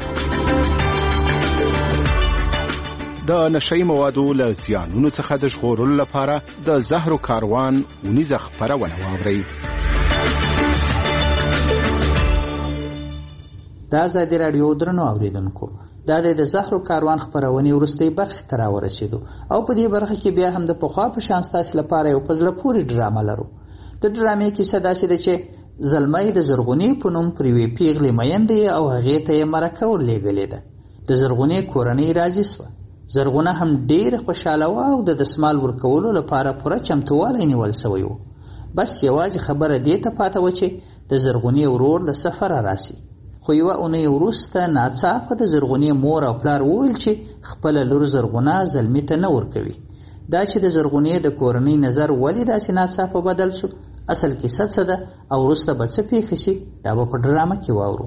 د نشهیي موادو له زیانونو څخه د ژغورلو لپاره د زهرو کاروان اونیزه خپرونه واورئ. د ازادي راډیو درنو اوریدونکو دا د زهرو کاروان خپرونې وروستۍ برخې ته راورسېدو او په دې برخه کې بیا هم د پخوا په شان ستاسو لپاره یو په زړه پورې ډرامه لرو. د ډرامې کیسه داسې ده چې زلمی د زرغونې په نوم پر یوې پیغلې میندې او هغې ته یې مرکه ورلېږلې ده. د زرغونې کورنۍ راضي سوه. زرغونه هم ډېره خوشحاله وه او د دسمال ورکولو لپاره پوره چمتووالی نیول سوی و. بس یوازې خبره دې ته پاته وه چې د زرغونې ورور له سفره راسي. خو یوه اونۍ وروسته ناڅاپه د زرغونې مور او پلار وویل چې خپله لور زرغونه زلمي ته نه ورکوي. دا چې د زرغونې د کورنۍ نظر ولې داسې ناڅاپه بدل شو اصل کیسه څه ده او وروسته به څه پېښې شي دا به په ډرامه کې واورو.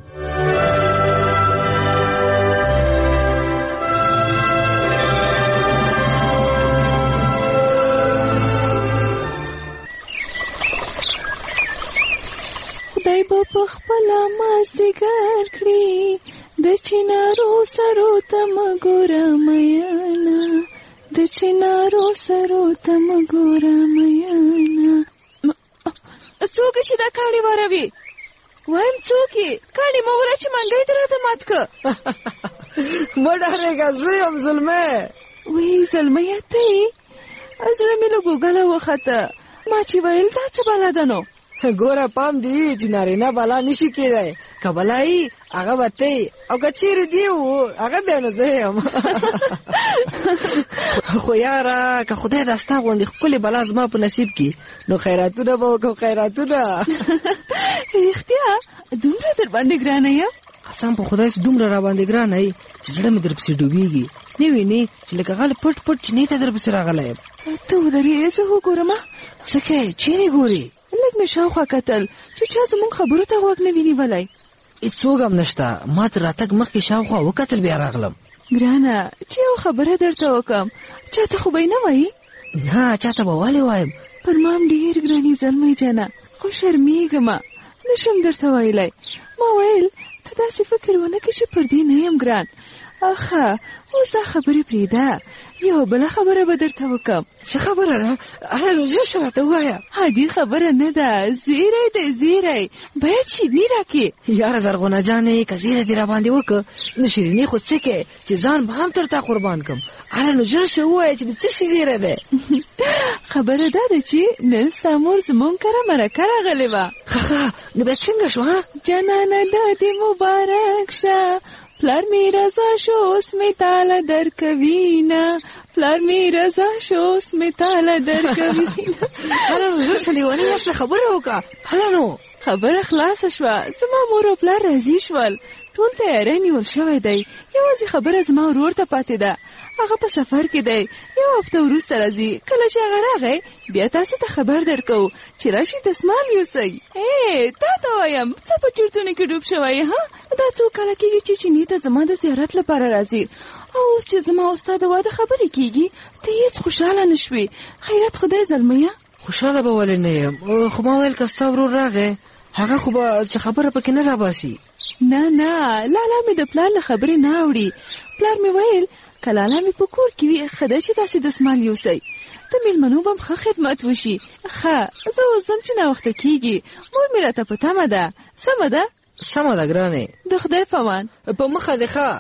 خدای به پخپله مازدیګر کړي د چنارو سرو ته مه ګوره میانه د چنارو سرو ته مه ګوره میانه. څوک چې دا کاڼي واروي وایم څوک یې کاڼي مه وره چې منګی دې راته مات که مه ډارېږه زه یم زلمی. وی زلمیه ته یې زړه مې له ګوګله وخته ما چې ویل دا څه بلا ده نو ګوره پام دی چې نارینه بلا نشي کېدی که بلا یي هغه به ته او که چیرې دی و هغه بیا نو زه یم. خو یاره که خدای دا ستا غوندې ښکلې بلا زما په نصیب کړي نو خیراتونه به وکړو خیراتونه. رښتیا دومره در باندې ګرانه یم؟ قسم په خدای چې دومره را باندې ګرانه یي چې زړه مې در پسې ډوبېږي. نه وینې چې لکه غل پټ پټ چینې ته در پسې راغلی یم. ته ودرې زه وګورم. څه کوې چیرې ګورې؟ لږ مې شاوخوا کتل چې چا زموږ خبرو ته غوږ نه وي نیولی. هېڅوک هم نشته. ما تر راتګ مخکې شاوخوا وکتل بیا راغلم. ګرانه چې یو خبره درته وکړم چاته خو به یې نه وایي؟ نه چاته به ولې وایم. پر ما هم ډېر ګرانې زلمی جانه خو شرمېږم نشم درته ویلی. ما ویل ته داسې فکر ونه کړې چې پر دې نه یم ګران. اخه اوس دا خبرې پرېږده، یو بله خبره به درته وکړم. څه خبره ده؟ هله نو ژر شه راته ووایه. عادي خبره نه ده، زیری دی زیری، باید شیریني راکړې. یاره زرغونه جانې که زیری دې راباندې وکړه نو شیریني خو څه کې چې ځان به هم تر تا قربان کړم. هله نو ژر شه ووایه چې د څه شي زیری دی. خبره دا ده چې نن ستا مور زمونږ کره مرکه راغلې وه. ښه نو بیا څنګه شوه؟ جانانه دا دې مبارک شه، پلار می رضا شو اوس می تاله در کوینه، پلار می رضا شو اوس می تاله در کوینه. هله نو زر سلیواني اصله خبره وکړه. هله نو خبره خلاصه شوه، زما مور او پلار راضي شول، ټول تیاری نیول شوی دی، یوازې خبره زما ورور ته پاتې ده، هغه په سفر کې دی، یو هفته وروسته راځي. کله چې هغه راغی بیا تاسو ته خبر درکو چې راشي دسمال یوسئ. ای تا ته وایم څه په چورتونو کې ډوب شوی ها؟ دا څو کله کېږي چې چیني ته زما د زیارت لپاره راځي، او اوس چې زما او ستا د واده خبرې کېږي ته هېڅ خوشحاله نه شوې. خیرت خدای زلمیه. خوشحاله به ولې نه یم، خو ما ویل که ستا ورور راغی هغه خو به څه خبره پکې نه راباسي. نه نه لالا مې د پلار له خبرې نه اوړي. پلار مې ویل که لالا مې په کور کې وي ښه ده چې داسې دسمال یوسئ، د مېلمنو به هم ښه خدمت وشي. ښه زه اوس ځم چې ناوخته کېږي، مور مې راته په تمه ده. سمه ده؟ سمه ده ګرانې، د خدای په امان. په مخه دې ښه.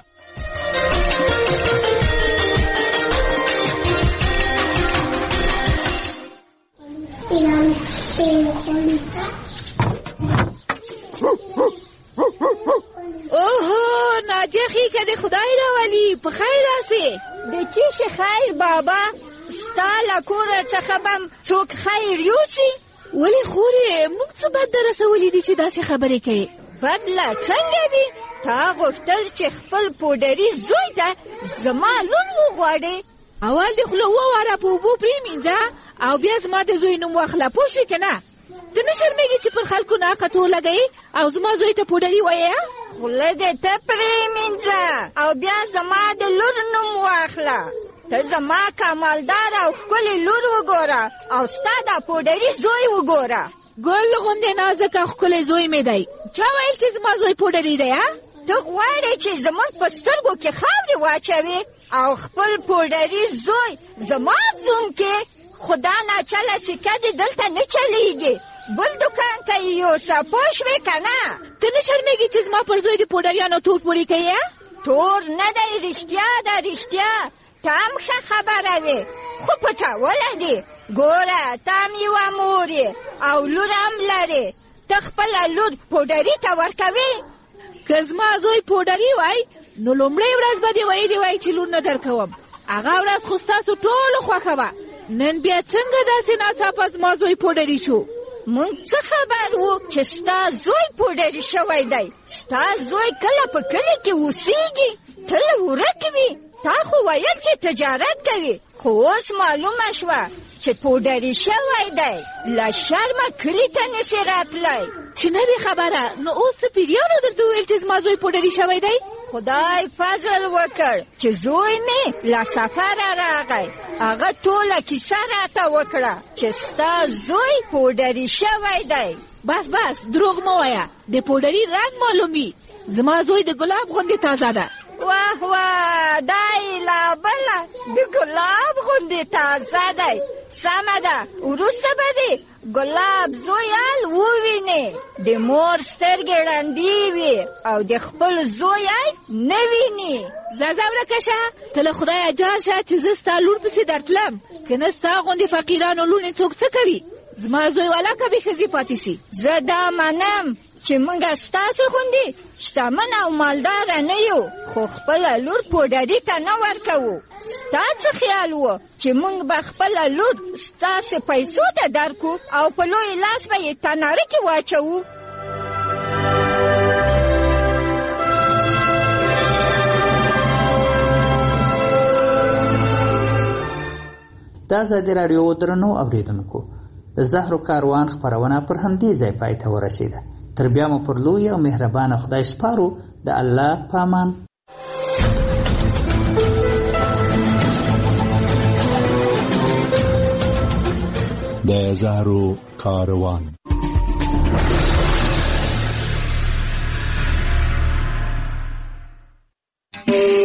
اوهو ناجه خی که د خدای راولی په خیر راسې. د چی شي خیر بابا؟ ستا له کوره څخه به څوک خیر یوسي؟ ولې خورې موږ څه بد در رسولي دي چې داسې خبرې کوې؟ بدله څنګه دي؟ تا غوښتل چې خپل پوډري زوی ته زما لور وغواړې. اول دې خوله وواره په اوبو پرېمینځه او بیا زما د زوی نوم واخله، پوه شوې که نه؟ ته نه شرمېږې چې پر خلکو ناقه تور لګوې او زما زوی ته پوډري وایې؟ خوله دې ته پرېمینځه او بیا زما د لور نوم واخله. ته زما کمالدار او ښکلې لور وګوره او ستا دا پوډري زوی وګوره. ګل غوندې نازک او ښکلی زوی مې دی. چا ویل چې زما زوی پوډري دی؟ ته غواړې چې زموږ په سترګو کې خاورې واچوې او خپل پوډري زوی زما زوم کې؟ خدا ناچله سکه دې دلته نه چلیږي، بل دکان ته یې یوسه، پوه شوې که نه؟ ته نه شرمېږې چې زما پر زوی د پوډریانو تور پورې کوې؟ تور نه دی، رښتیا ده رښتیا. ته هم ښه خبره وې خو پټوله دې. ګوره ته هم یوه مور یې او لور هم لرې، ته خپله لور پوډري ته ورکوې؟ که زما زوی پوډري وای نو لومړۍ ورځ به دې ویلې وای چې لور نه درکوم. هغه ورځ خو ستاسو ټولو خوښه وه، نن بیا څنګه داسې ناڅاپه زما زوی پوډري شو؟ مونږ څه خبر وو چې ستا زوی پوډري شوی دی؟ ستا زوی کله په کلي کې اوسېږي، تل ورک وي. تا خو ویل چې تجارت کوي، خو اوس معلومه شوه چې پوډري شوی دی. له شرمه کلي ته نسې راتلی. چې نه وي خبره نو اوس څه پیریانو درته وویل چې زما زوی پوډري شوی دی؟ خدای فضل وکړ چې زوی مې له سفره راغی، هغه ټوله کیسه راته وکړه چې ستا زوی پوډري شوی دی. بس بس دروغ مه وایه، د پوډري رنګ معلوم وي. زما زوی د ګلاب غوندې تازه ده. واه واه دا یې لا بله د ګلاب غوندې تازه دی. سمه ده، وروسته به دې ګلاب زویال ووینې، د مور سترګې ړندې وي او د خپل زوی نه ویني. ځه ځه ورکه شه، ته له خدایه جار شه چې زه ستا لور پسې درتلم، که نه ستا غوندې فقیرانو لوڼې څوک څه کوي؟ زما زوی ولاکه بې ښځې پاتې سي. زه دا منم چې موږ ستاسې غوندې شتمن او مالداره نه یو، خو خپله لور پوډري ته نه ورکوو. ستا څه خیال و چې موږ به خپله لور ستاسې پیسو ته درکو او په لوی لاس به یې تناره کې واچوو؟ د ازادي راډیو درنو اورېدونکو، د زهرو کاروان خپرونه پر همدې ځای پای ته ورسېده. تر بیا مو پر لوی او مهربانه خدای سپارو. د الله په امان. د زهرو کاروان. Thank you.